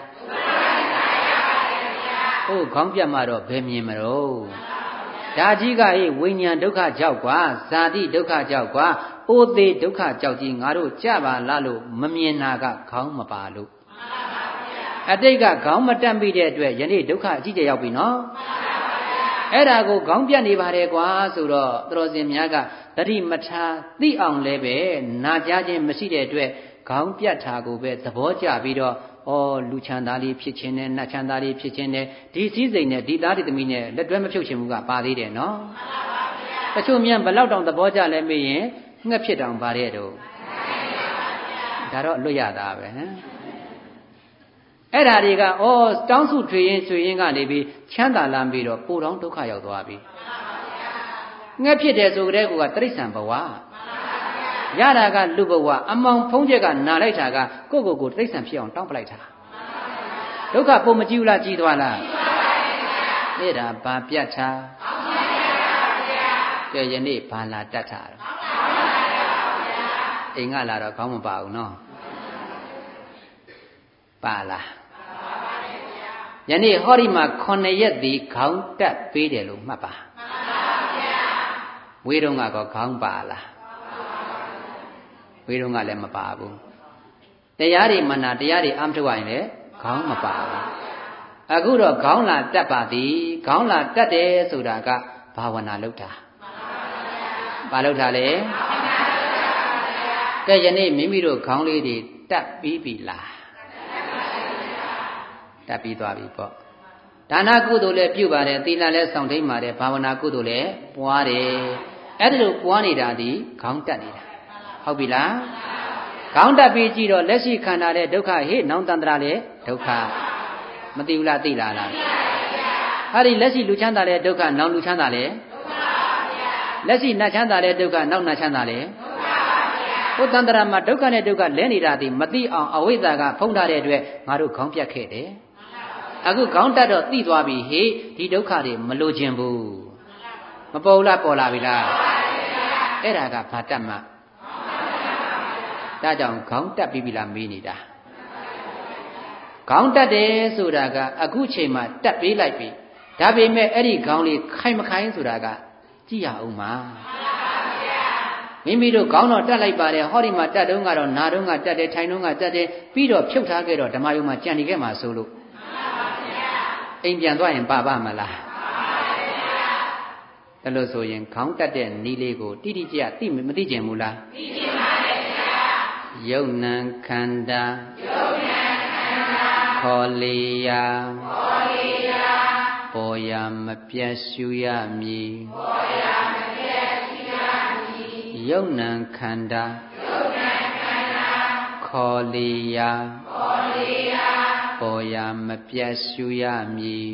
ဟုတ်ခေါင်းပြတ်မှတော့ဘယ်မြင်မလို့ဒါကြီးကဝိညာဉ်ဒုက္ခကြောက်ကွာဇာတိဒုက္ခကြောက်ကွာအိုသေးဒုက္ခကြောက်ကြီးငါတို့ကြပါလားလို့မမြင်တာကခေါင်းမပါလို့အတိတ်ကခေါင်းမတက်မိတဲ့အတွက်ယနေ့ဒုက္ခအကြီးကျယ်ရောက်ပြီနော်အဲ့ဒါကိုခေါင်းပြတ်နေပါတယ်ကွာဆိုတော့သတော်စင်များကတတိမထားသိအောင်လည်းပဲနာကြားခြင်းမရှိတဲ့အတွက်ခေါင်းပြတ်တာကိုပဲသဘောကျပြီးတော့လူချမ်းသာလေးဖြစ်ခြင်းနဲ့နတ်ချမ်းသာလေးဖြစ်ခြင်းနဲ့ဒီစည်းစိမ်နဲ့ဒီသားဒီသမီးနဲ့လက်တွဲမဖြုတ်ခြင်းမူကပါသေးတယ်နော်တချို့မြန်ဘလောက်တောင်သဘောကျလဲမေးရင်ငှက်ဖြစ်တောင်ပါတဲ့တော့ဒါတော့လွတ်ရတာပဲဟမ်အဲ့ဓာတွေကတောင်းစုထွေရင်ကနေပြီးချမ်းသာလာပြီးတော့ပိုတောင်းဒုက္ခရောက်သွားပြီငှက်ဖြစ်တယ်ဆိုကြတဲ့ကူကတိရစ္ဆာန်ဘဝရတာကလူဘဝအမောင်ဖုံးချက်ကနာလိုက်တာကကိုတိရစ္ဆာန်ဖြစ်အောင်တောင်းပလိုက်တာဒုက္ခပုံမကြည့်ဘူးလားကြည်သွားလားအဲ့ဒါဘာပြတ်ချာကဲယနေ့ဘာလာတတ်တာအိမ်ကလာတော့ခေါင်းမပါဘူးနော်ပါလားယနေ့ဟောဒီမှာ9ရက်ဒီခေါင်းတက်ပေးတယ်လို့မှတ်ပါဝေးတော့ကခေါင်းပါလားဝေးတော့ကလည်းမပါဘူးတရားတွေမနာတရားတွေအမထုတ်ရင်လည်းခေါင်းမပါဘူးအခုတော့ခေါင်းလာတက်ပါသည်ခေါင်းလာတက်တယ်ဆိုတာကဘာဝနာလုပ်တာဘာလုပ်တာလဲကဲယနေ့မိမိတို့ခေါင်းလေးတွေတက်ပြီးပြီလားတက်ပြီးသွားပြီပေါ့ဒါနကုသိုလ်လည်းပြုပါတယ်သီလလည်းစောင့်ထိန်ပါတယ်ဘာဝနာကုသိုလ်လည်းပွားတယ်အဲ့ဒါလိုပွားနေတာဒီခေါင်းတက်နေတာဟုတ်ပြီလားခေါင်းတက်ပြီးကြည့်တော့လက်ရှိခန္ဓာလည်းဒုက္ခဟေ့နောင်တန္တရာလည်းဒုက္ခမသိဘူးလားသိလားဟာဒီလက်ရှိလူချမ်းသာလည်းဒုက္ခနောင်လူချမ်းသာလည်းဒုက္ခပါဗျာလက်ရှိနတ်ချမ်းသာလည်းဒုက္ခနောက်နတ်ချမ်းသာလည်းဒုက္ခပါဗျာဘုတန္တရာမှာဒုက္ခနဲ့ဒုက္ခလဲနေတာဒီမသိအောင်အဝိဇ္ဇာကဖုံးထားတဲ့အတွက်ငါတို့ခေါင်းပြတ်ခဲ့တယ်အခုခေါင်းတက်တော့သိသွားပြီဟေ့ဒီဒုက္ခတွေမလိုချင်ဘူးမပေါ်လားပေါ်လာပြီလားအဲ့ဒါကဘာတက်မှဒါကြောင့်ခေါင်းတက်ပြီးပြီလားမေးနေတာခေါင်းတက်တယ်ဆိုတာကအခုချိန်မှာတက်ပေးလိုက်ပြီဒါပေမဲ့အဲ့ဒီခေါင်းလေးခိုင်မခိုင်ဆိုတာကကြည့်ရအောင်ပါမိမိတို့ခေါင်းတော့တက်လိုက်ပါတယ်ဟောဒီမှာတက်တုံးကတော့နာတုံးကတက်တယ်ထိုင်တုံးကတက်တယ်ပြီးတော့ဖြုတ်ထားခဲ့တော့ဓမ္မယုံမှာကြံနေခဲ့မှာဆိုလို့အိမ်ပြန်သွားရင်ပါမလားဒါလို့ဆိုရင်ခေါင်းတက်တဲ့နီးလေးကိုတိတိကျကျမသိကျင်ဘူးလားသိကျင်ပါတယ်ဗျာယုံနံခန္ဓာခေါ်လေရာပေါ်ရာမပြတ်ရှုရမည်ယုံနံခန္ဓာခေါ်လေရာပေါ်ရာမပြတ်ရှုရမည်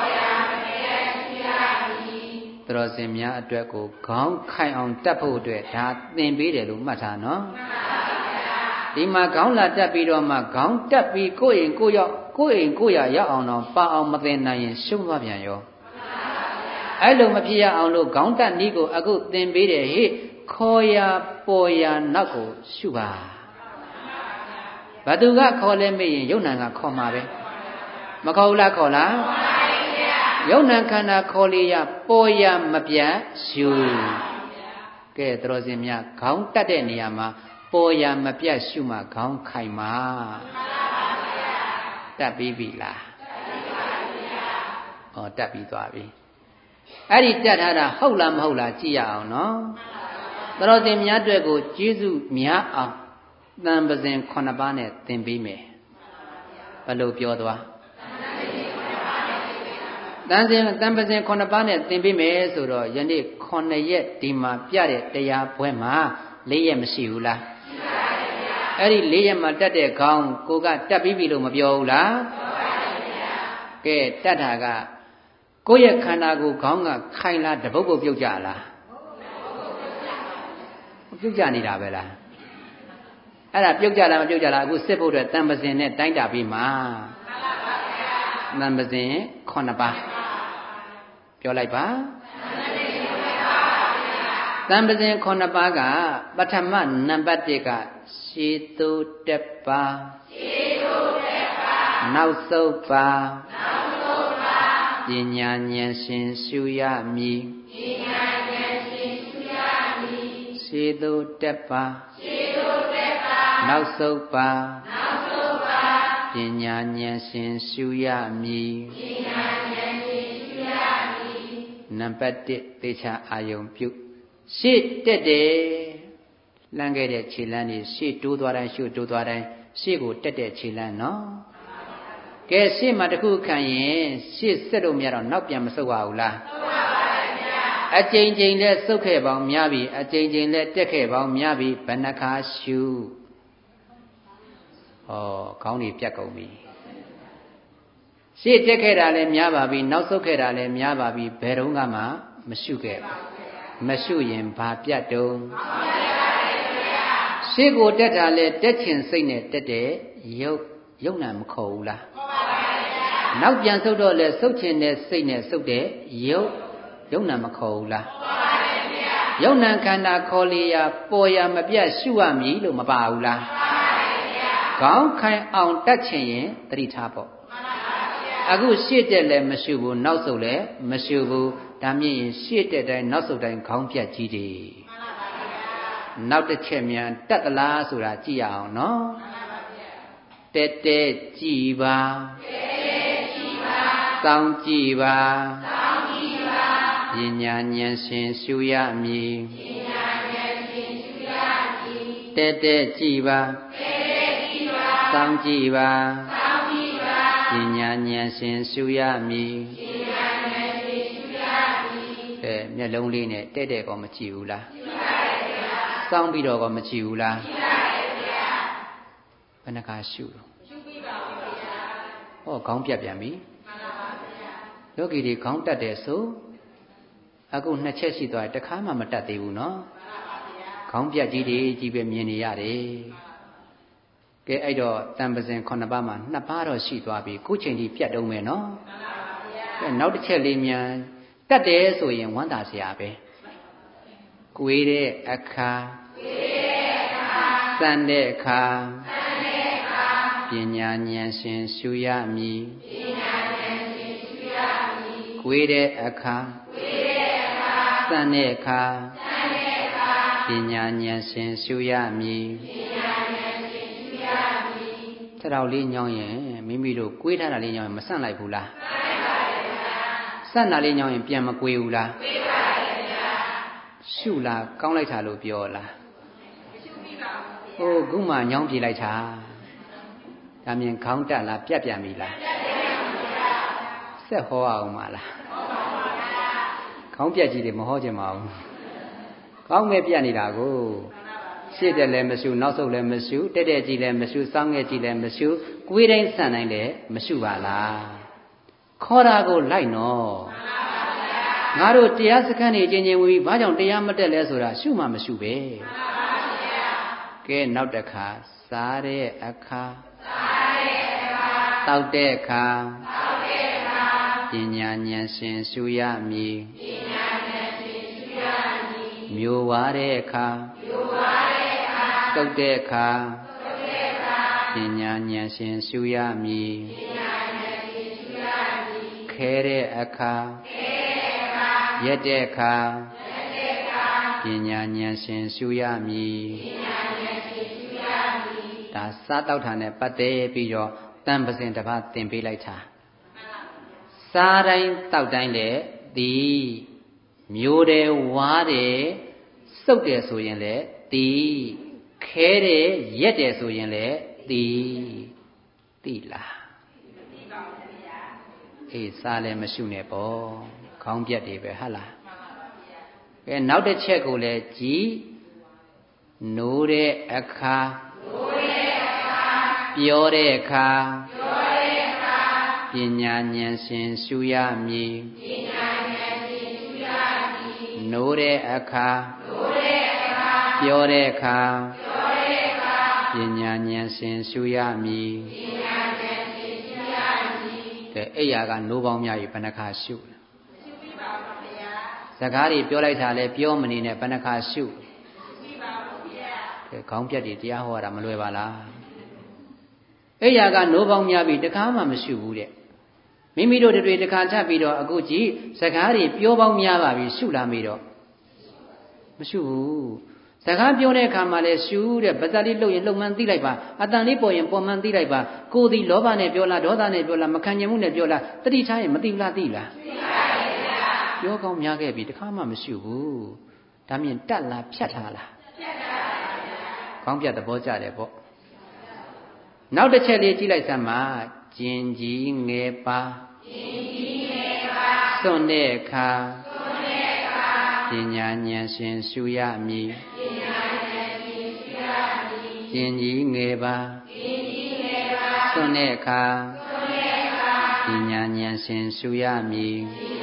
သူတော်စင်များအတွက်ကိုခေါင်းခိုင်အောင်တက်ဖို့အတွက်ဒါသင်ပေးတယ်လို့မှတ်ထားနော်ဒီမှာခေါင်းလာတက်ပြီးတော့မှခေါင်းတက်ပြီးကိုယ့်အိမ်ကိုယ်ရရောက်အောင်တော့ပါအောင်မသင်နိုင်ရင်ရှုံးသွားပြန်ရောအဲ့လိုမဖြစ်ရအောင်လို့ခေါင်းတက်နည်းကိုအခုသင်ပေးတယ်ဟေ့ခေါ်ရပေါ်ရနောက်ကိုရှုပါဘသူကခေါ်လဲမေးရင်ယုံနာကခေါ်မှာပဲမခေါ်ဘူးလားခေါ်လားယုံနာခန္ဓာခေါ်လေရပေါ်ရမပြတ်ရှုကဲသတော်စင်များခေါင်းတက်တဲ့နေရာမှာပေါ်ရမပြတ်ရှုမှခေါင်းခိုင်မှာတက်ပြီးပြီလားဩတက်ပြီးသွားပြီအဲ့ဒီတက်ထားတာဟုတ်လားမဟုတ်လားကြည့်ရအောင်နော်သတော်စင်များအတွက်ကိုကျေးဇူးများအောင်တန်ပဇင်9ပါးနဲ့သင်ပေးမယ်ဘယ်လိုပြောသွားတန်ပဇင်9ပါးနဲ့သင်ပေးမယ်ဆိုတော့ယနေ့9ရက်ဒီမှာပြတဲ့တရားပွဲမှာ4ရက်မရှိဘူးလားရှိပါတယ်ဗျာအဲ့ဒီ4ရက်မှာတက်တဲ့ခေါင်းကိုကတက်ပြီးပြီလို့မပြောဘူးလားပြောပါတယ်ဗျာကဲတက်တာကကိုယ့်ရဲ့ခန္ဓာကိုယ်ခေါင်းကခိုင်လားတပုတ်ပုတ်ပြုတ်ကြလားပြုတ်ကြနေတာပဲလားအဲ့ဒါပြုတ်ကြလားမပြုတ်ကြလားအခုစစ်ဖို့အတွက်တန်ပဇင်နဲ့တိုင်းတာပြီးမှာတန်ပဇင်9ပါးပြောလိုက်ပါတန်ပဇင်9ပါးကပထမနံပါတ်1ကရှေတုတက်ပါနောက်ဆုတ်ပါပညာဉာဏ်ရှင်ရှုရမည်ရှေတုတက်ပါနောက်ဆုတ်ပါပညာဉာဏ်ရှင်ရှုရမည်နံပါတ်1သေချာအာယုံပြုရှေ့တက်တယ်လှမ်းခဲ့တဲ့ခြေလမ်းတွေရှေ့တိုးသွားတိုင်းရှေ့တိုးသွားတိုင်းရှေ့ကိုတက်တဲ့ခြေလမ်းနော်ကဲရှေ့မှာတခုခံရင်ရှေ့ဆက်လို့မရတော့နောက်ပြန်မဆုတ်ရဘူးလားဆုတ်ပါပါတယ်ဗျာအကြိမ်ကြိမ်နဲ့ဆုတ်ခဲ့ပေါင်းများပြီအကြိမ်ကြိမ်နဲ့တက်ခဲ့ပေါင်းများပြီဘယ်နှခါရှုခေါင်းတွေပြတ်ကုန်ပြီရှေ့တက်ခဲ့တာလည်းများပါပြီနောက်ဆုတ်ခဲ့တာလည်းများပါပြီဘယ်တော့မှမရှုခဲ့ဘူးမရှုရင်ဘာပြတ်တုံးရှေ့ကိုတက်တာလဲတက်ချင်စိတ်နဲ့တက်တဲ့ယုံနာမခေါ်ဘူးလားနောက်ပြန်ဆုတ်တော့လဲဆုတ်ချင်တဲ့စိတ်နဲ့ဆုတ်တဲ့ယုံနာမခေါ်ဘူးလားယုံနာခန္ဓာခေါ်လေရာပေါ်ရာမပြတ်ရှုရမည်လို့မပါဘူးလားခေါင်းခိုင်အောင်တက်ချင်ရင်သတိထားပေါ့အခုရှေ့တက်လည်းမရှုဘူးနောက်ဆုတ်လည်းမရှုဘူးဒါမြင်ရင်ရှေ့တက်တိုင်းနောက်ဆုတ်တိုင်းခေါင်းပြတ်ကြီးတယ်နောက်တစ်ချက်မြန်တက်သလားဆိုတာကြည့်ရအောင်နော်တက်တက်ကြည်ပါစောင့်ကြည့်ပါပညာဉာဏ်ရှင်ရှုရမည်တက်တက်ကြည်ပါစောင့်ကြည့်ပါပညာဉာဏ်ရှင်ရှုရမည်မျက်လုံးလေးနဲ့တဲ့တဲ့ကောမကြည့်ဘူးလားစောင့်ပြီးတော့ကောမကြည့်ဘူးလားဘယ်နှခါရှုပြီးပါဘူးဗျာဟောခေါင်းပြတ်ပြန်ပြီယောဂီတွေခေါင်းတက်တယ်ဆိုအခု2ချက်ရှိသွားတယ်တစ်ခါမှမတက်သေးဘူးနော်ခေါင်းပြတ်ကြီးတွေကြီးပဲမြင်နေရတယ်ကဲအဲ့တော့တန်ပစင်9ပါးမှာ2ပါးတော့ရှိသွားပြီခုချိန်ထိပြတ်တုံးမယ်နော်ကဲနောက်တစ်ချက်လေးမြန်တတ်တယ်ဆိုရင်ဝမ်းသာစရာပဲကိုယ်တဲ့အခါစံတဲ့အခါပညာဉာဏ်ရှင်ရှုရမည်ကိုယ်တဲ့အခါစံတဲ့အခါပညာဉာဏ်ရှင်ရှုရမည်ခြေထောက်လေးညောင်းရင်မိမိတို့ကွေးထားတာလေးညောင်းရင်မဆန့်လိုက်ဘူးလားဆန့်တာလေးညောင်းရင်ပြန်မကွေးဘူးလားရှုလားကောင်းလိုက်တာလို့ပြောလားဟိုခုမှညောင်းပြေးလိုက်တာဒါမြင်ခေါင်းတက်လားပြတ်ပြန်ပြီလားဆက်ဟောအောင်မလားခေါင်းပြတ်ကြီးတွေမဟောချင်ပါဘူးခေါင်းမဲ့ပြတ်နေတာကိုရှေ့တက်လည်းမရှုနောက်ဆုတ်လည်းမရှုတက်တက်ကြီးလည်းမရှုစောင်းငယ်ကြီးလည်းမရှုကိုယ်တိုင်းဆန့်နိုင်လည်းမရှုပါလားခေါ်တာကိုလိုက်နော်ငါတို့တရားစခန်းနေချင်းချင်းဝင်ပြီးဘာကြောင့်တရားမတက်လဲဆိုတာရှုမှမရှုပဲကဲနောက်တစ်ခါစားတဲ့အခါတောက်တဲ့အခါပညာဉာဏ်ရှင်ရှုရမည်မျိုးဝါတဲ့အခါတုတ်တဲ့အခါပညာဉာဏ်ရှင်ရှုရမည်ခဲတဲ့အခါရက်တဲ့အခါပညာဉာဏ်ရှင်ရှုရမည်ဒါစားတောက်တာနဲ့ပတ်သက်ပြီးတော့တန်ပစင်တစ်ပါးသင်ပေးလိုက်တာစားတိုင်းတောက်တိုင်းလေဒီမျိုးတယ်ဝါးတယ်စုပ်တယ်ဆိုရင်လေဒီခဲတယ်ရက်တယ်ဆိုရင်လေသိလားအေးစားလည်းမရှုနဲ့ပေါ့ခေါင်းပြတ်တွေပဲဟုတ်လားကဲနောက်တစ်ချက်ကိုလည်းကြည်နိုးတဲ့အခါပြောတဲ့အခါပညာဉာဏ်ရှင်ရှုရမည်နိုးတဲ့အခါပြောတဲ့အခါပညာဉာဏ်ရှင်ရှုရမည်ကဲအဲ့ရကနိုးပေါင်းများပြီဘယ်နှခါရှုပြီးပါပါဗျာစကားတွေပြောလိုက်တာလဲပြောမနေနဲ့ဘယ်နှခါရှုပြီးပါပါဗျာကဲခေါင်းပြတ်တွေတရားဟောတာမလွယ်ပါလားအဲ့ရကနိုးပေါင်းများပြီတခါမှမရှုဘူးတဲ့မိမိတို့တွေတခါထပ်ပြီးတော့အခုကြည့်စကားတွေပြောပေါင်းများပါပြီရှုလာမိတော့မရှုဘူးစကားပြောတဲ့အခါမှာလဲရှုတဲ့ပါးစပ်လေးလှုပ်ရင်လှုပ်မှန်းသိလိုက်ပါအတန်လေးပေါ်ရင်ပေါ်မှန်းသိလိုက်ပါကိုယ်ဒီလောဘနဲ့ပြောလားဒေါသနဲ့ပြောလားမခံကျင်မှုနဲ့ပြောလားတတိထားရင်မသိဘူးလားသိလားသိပါရဲ့ဗျာပြောကောင်းများခဲ့ပြီတခါမှမရှုဘူးဒါမြင်တက်လားဖြတ်ထားလားဖြတ်ထားပါဗျာကောင်းပြတ်သဘောကျတယ်ပေါ့နောက်တစ်ချက်လေးကြည့်လိုက်စမ်းပါကျင်ကြီးငယ်ပါစွန့်တဲ့အခါပညာဉာဏ်ရှင်ရှုရမည်ကျင်ကြီးငယ်ပါစွန့်တဲ့အခါပညာဉာဏ်ရှင်ရှုရမည်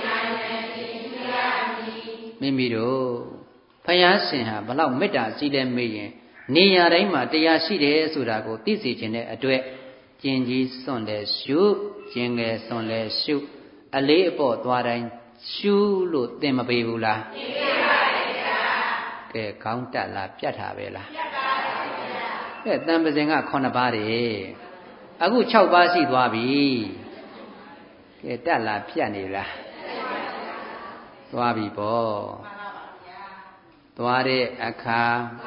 မိမိတို့ဘုရားရှင်ဟာဘလောက်မေတ္တာကြီးလဲမေးရင်နေရာတိုင်းမှာတရားရှိတယ်ဆိုတာကိုသိစေခြင်းတဲ့အတွက်ကျင်ကြီးစွန့်တဲ့ရှုကျင်ငယ်စွန့်လဲရှုအလေးအပေါ့သွားတိုင်းရှုလို့သင်မပေးဘူးလားသင်ပေးပါရဲ့ဗျာကဲခေါင်းတက်လားပြတ်တာပဲလားပြတ်ပါပါဗျာကဲတန်ပစင်က9ပါးတယ်အခု6ပါးရှိသွားပြီကဲတက်လားပြတ်နေလားသွားပြီပေါ့သွားတဲ့အခါ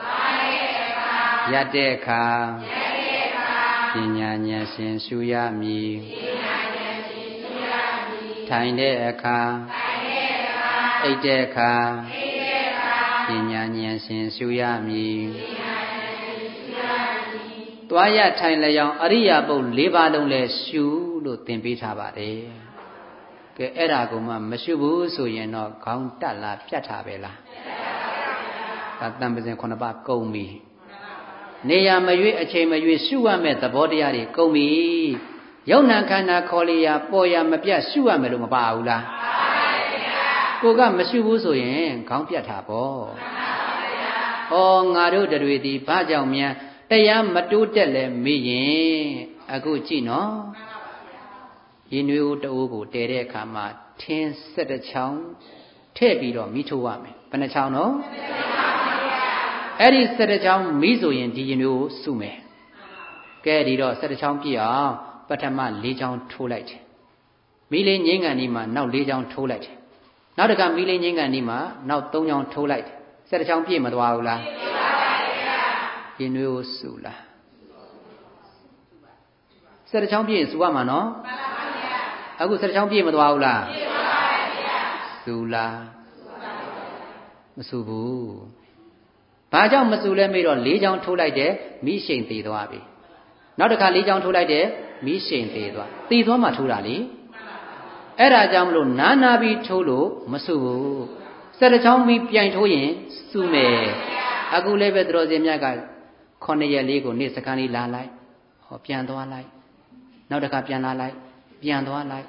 ရက်တဲ့အခါပညာဉာဏ်ရှင်ရှုရမည်ထိုင်တဲ့အခါအိပ်တဲ့အခါပညာဉာဏ်ရှင်ရှုရမည်သွားရထိုင်လျောင်းအရိယာပုတ်၄ပါးလုံးလဲရှုလို့သင်ပေးထားပါတယ်ကဲအဲ့ဒါကိုမှမရှုဘူးဆိုရင်တော့ခေါင်းတက်လားပြတ်တာပဲလားဒါတန်ပစင်9ပါးကုန်ပြီနေရမရွေးအချိန်မရွေးရှုရမယ့်သဘောတရားတွေကုန်ပြီယုံနာခန္ဓာခေါ်လျာပေါ်ရမပြတ်ရှုရမယ်လို့မပါဘူးလားပါပါဗျာကိုကမရှုဘူးဆိုရင်ခေါင်းပြတ်တာပေါ့မှန်ပါဗျာဩငါတို့တွေဒီဘာကြောင့်များတရားမတိုးတက်လဲမေးရင်အခုကြည့်နော်ရင်နွေးဦးတအိုးကိုတဲတဲ့အခါမှာထင်း17ချောင်းထည့်ပြီးတော့မိထိုးရမယ်ဘယ်နှချောင်းနော်အဲ့ဒီ17ချောင်းမိဆိုရင်ဒီရင်နွေးကိုစုမယ်ကဲဒီတော့17ချောင်းပြည့်အောင်ပထမ4ချောင်းထိုးလိုက်တယ်မိလေးငိမ့်ကန်ဒီမှာနောက်4ချောင်းထိုးလိုက်တယ်နောက်တစ်ခါမိလေးငိမ့်ကန်ဒီမှာနောက်3ချောင်းထိုးလိုက်တယ်17ချောင်းပြည့်မသွားဘူးလားပြည့်ပါပါဗျာရင်နွေးကိုစုလား17ချောင်းပြည့်စုရမှာနော်မှန်ပါဗျာအခု17ချောင်းပြည့်မသွားဘူးလားပြည့်ပါပါဗျာစုလားမစုဘူးဘာကြောင့်မစုလဲမေးတော့4ချောင်းထိုးလိုက်တယ်မိရှိန်သေးသွားပြီနောက်တစ်ခါ4ချောင်းထိုးလိုက်တယ်မိရှိန်သေးသွားသေသွားမှထိုးတာလေအဲ့ဒါကြောင့်မလို့နာပြီးထိုးလို့မစုဘူး17ချောင်းပြီးပြိုင်ထိုးရင်စုမယ်အခုလည်းပဲတော်စင်မြတ်က9ရက်လေးကိုနေ့စကန်လေးလာလိုက်ဟောပြန်သွားလိုက်နောက်တစ်ခါပြန်လာလိုက်ပြန်သွားလိုက်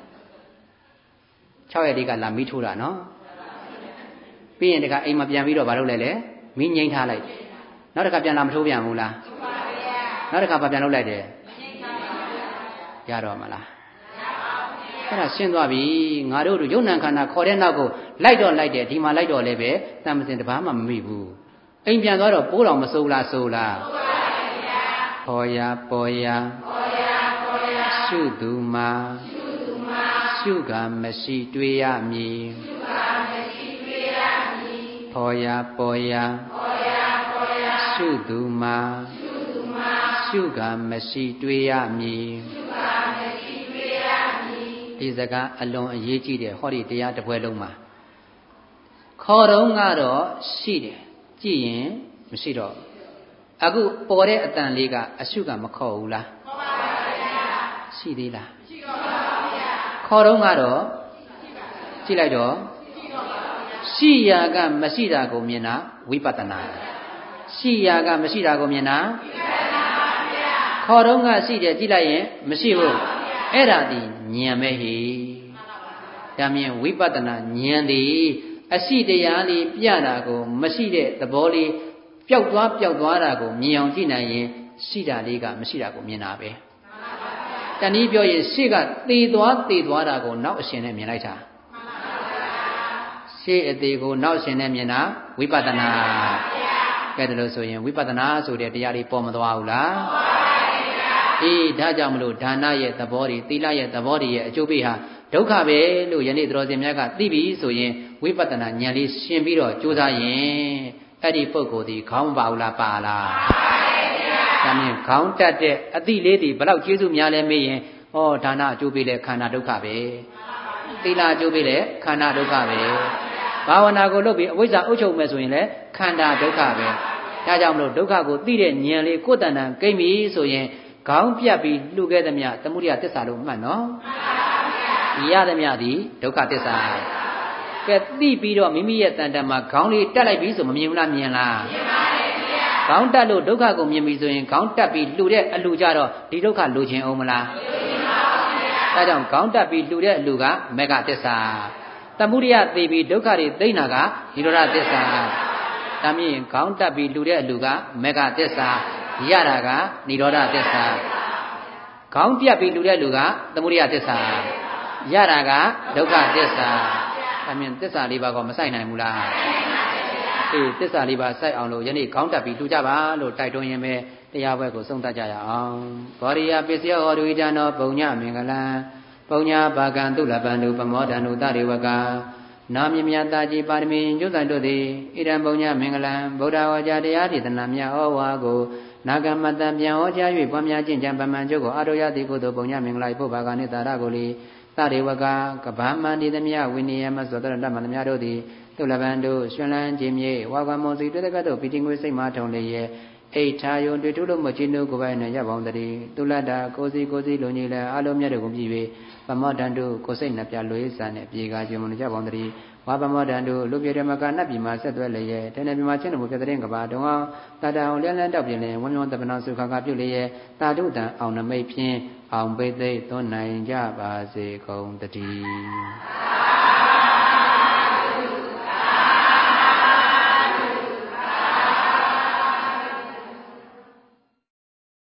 6ရက်လေးကလာမိထိုးတာနော်ပြီးရင်တခါအိမ်မှာပြန်ပြီးတော့ဘာလုပ်လဲလဲမိငိမ့်ထားလိုက်နောက်တစ်ခါပြန်လာမထိုးပြန်ဘူးလားနောက်တစ်ခါပြန်လုပ်လိုက်တယ်ရတော့မလားအဲ့ဒါရှင်းသွားပြီငါတို့ယုံနံခန္ဓာခေါ်တဲ့နောက်ကိုလိုက်တော့လိုက်တယ်ဒီမှာလိုက်တော့လည်းပဲတန်မစင်တဘာမှမမိဘူးအိမ်ပြန်သွားတော့ပိုးတော်မစိုးလားစိုးလားပေါ်ရပေါ်ရရှုသူမှာရှုကမရှိတွေ့ရမည်ပေါ်ရပေါ်ရရှုသူမှာရှုကမရှိတွေ့ရမည်ဒီစကားအလွန်အရေးကြီးတယ်ဟောဒီတရားတစ်ပွဲလုံးမှာခေါ်တော့ကတော့ရှိတယ်ကြည့်ရင်မရှိတော့အခုပေါ်တဲ့အတန်လေးကအရှုကမခေါ်ဘူးလားခေါ်ပါဗျာရှိသေးလားရှိတော့ပါဗျာခေါ်တော့ကတော့ကြည့်လိုက်တော့ရှိရာကမရှိတာကိုမြင်တာဝိပဿနာရှိရာကမရှိတာကိုမြင်တာဝိပဿနာပါဗျာခေါ်တော့ကရှိတယ်ကြည့်လိုက်ရင်မရှိဘူးအဲ့ဒါဒီဉာဏ်ပဲဟိဒါမြင်ဝိပဿနာဉာဏ်ဒီအရှိတရားလေးပြတာကိုမရှိတဲ့သဘောလေးပျောက်သွားတာကိုမြင်အောင်ကြည့်နိုင်ရင်ရှိတာလေးကမရှိတာကိုမြင်တာပဲတနည်းပြောရင်ရှေ့ကသေသွားတာကိုနောက်အရှင်နဲ့မြင်လိုက်တာရှေ့အသေးကိုနောက်အရှင်နဲ့မြင်တာဝိပဿနာကဲဒါလို့ဆိုရင်ဝိပဿနာဆိုတဲ့တရားလေးပေါ်မသွားဘူးလားအေးဒါကြောင့်မလို့ဒါနရဲ့သဘောတွေသီလရဲ့သဘောတွေရဲ့အကျိုးပေးဟာဒုက္ခပဲလို့ယနေ့တော်စင်များကသိပြီဆိုရင်ဝိပဿနာဉာဏ်လေးရှင်းပြီးတော့ကြိုးစားရင်အဲ့ဒီပုဂ္ဂိုလ်ဒီခေါင်းမပါဘူးလားပါလားဒါမြင်ခေါင်းတက်တဲ့အတိလေးဒီဘယ်လောက်ကျေးဇူးများလဲမေးရင်ဩဒါနအကျိုးပေးလဲခန္ဓာဒုက္ခပဲသီလအကျိုးပေးလဲခန္ဓာဒုက္ခပဲဘာဝနာကိုလုပ်ပြီးအဝိဇ္ဇာအုပ်ချုပ်မယ်ဆိုရင်လဲခန္ဓာဒုက္ခပဲဒါကြောင့်မလို့ဒုက္ခကိုသိတဲ့ဉာဏ်လေးကိုယ်တဏ္ဍာကိမ့်ပြီဆိုရင်ခေါင်းပြတ်ပြီးလှူခဲ့သမျှသမုဒိယသစ္စာလို့မှတ်နော်ရသမျှသည်ဒုက္ခသစ္စာကဲသိပြီးတော့မိမိရဲ့တန်တမှာခေါင်းလေးတက်လိုက်ပြီဆိုမမြင်ဘူးလားမြင်လားမြင်ပါတယ်ဗျာခေါင်းတက်လို့ဒုက္ခကိုမြင်ပြီဆိုရင်ခေါင်းတက်ပြီးလှူတဲ့အလှူကြတော့ဒီဒုက္ခလိုချင်အောင်မလားလိုချင်ပါဘူးဗျာဒါကြောင့်ခေါင်းတက်ပြီးလှူတဲ့အလှူကမေဃသစ္စာသမုဒိယသိပြီးဒုက္ခတွေသိမ့်တာကនិရောဓသစ္စာဒါမြင်ခေါင်းတက်ပြီးလှူတဲ့အလှူကမေဃသစ္စာရတာကនិရောဓသစ္စာခေါင်းပြတ်ပြီးလှူတဲ့လူကသမုဒိယသစ္စာရတာကဒုက္ခသစ္စာဒါမြင်သစ္စာလေးပါးကမဆိုင်နိုင်ဘူးလားအေးသစ္စာလေးပါးစိုက်အောင်လို့ယနေ့ခေါင်းတက်ပြီးလှူကြပါလို့တိုက်တွန်းရင်းပဲတရားပွဲကိုဆုံးသတ်ကြရအောင်ဘောရိယပစ္စယဟောတုဣဒနောပုံညမင်္ဂလံပုံညဘာကံသုလပန္တုပမောဒန္တုတရေဝကနာမြမြတာကြီးပါရမီကျုပ်ဆိုင်တို့သည်ဣဒံပုံညမင်္ဂလံဗုဒ္ဓဝါကြတရားဒေသနာမြတ်ဩဝါကိုနာဂမတံပြန်ဟောကြား၍ပွားများခြင်းကြံပမှန်ကျုပ်ကိုအာရုယတိကုသိုလ်ပုံညမင်္ဂလာဖို့ဘာကနိတာရကိုလီသရေဝကကဘာမန္တိသမြဝိနည်းမသောတရတမန္တမြတို့သည်သုလပန်တို့ရွှင်လန်းခြင်းမြေဝါကမောစီတွေ့တဲ့ကတို့ပီတိငွေစိတ်မှထုံလေရဲ့အိဋ္ဌာယုံတွေ့ထုလို့မချင်းတို့ကိုယ်ပိုင်နဲ့ရပောင်းတည်းသုလတ္တာကိုစီလုံကြီးလဲအလုံးမြတ်တို့ကိုပြည်၍ပမောဒန္တုကိုစိတ်နှပြလွေးစာနဲ့ပြေကားခြင်းမလို့ကြပောင်းတည်းဝါပမောဒန္တုလူပြေဓမ္မကနတ်ပြည်မှာဆက်သွဲလျက်တဏ္ဍပြည်မှာချင်းတို့ပြတဲ့ကဘာတုံအောင်တတအောင်လန်းလန်းတောက်ပြင်းလင်ဝမ်းမြောတပနာစုခကပြုလျက်တာတုတံအောင်နမိတ်ဖြင့်အောင်ပိသိသွန်းနိုင်ကြပါစေကုန်တည်း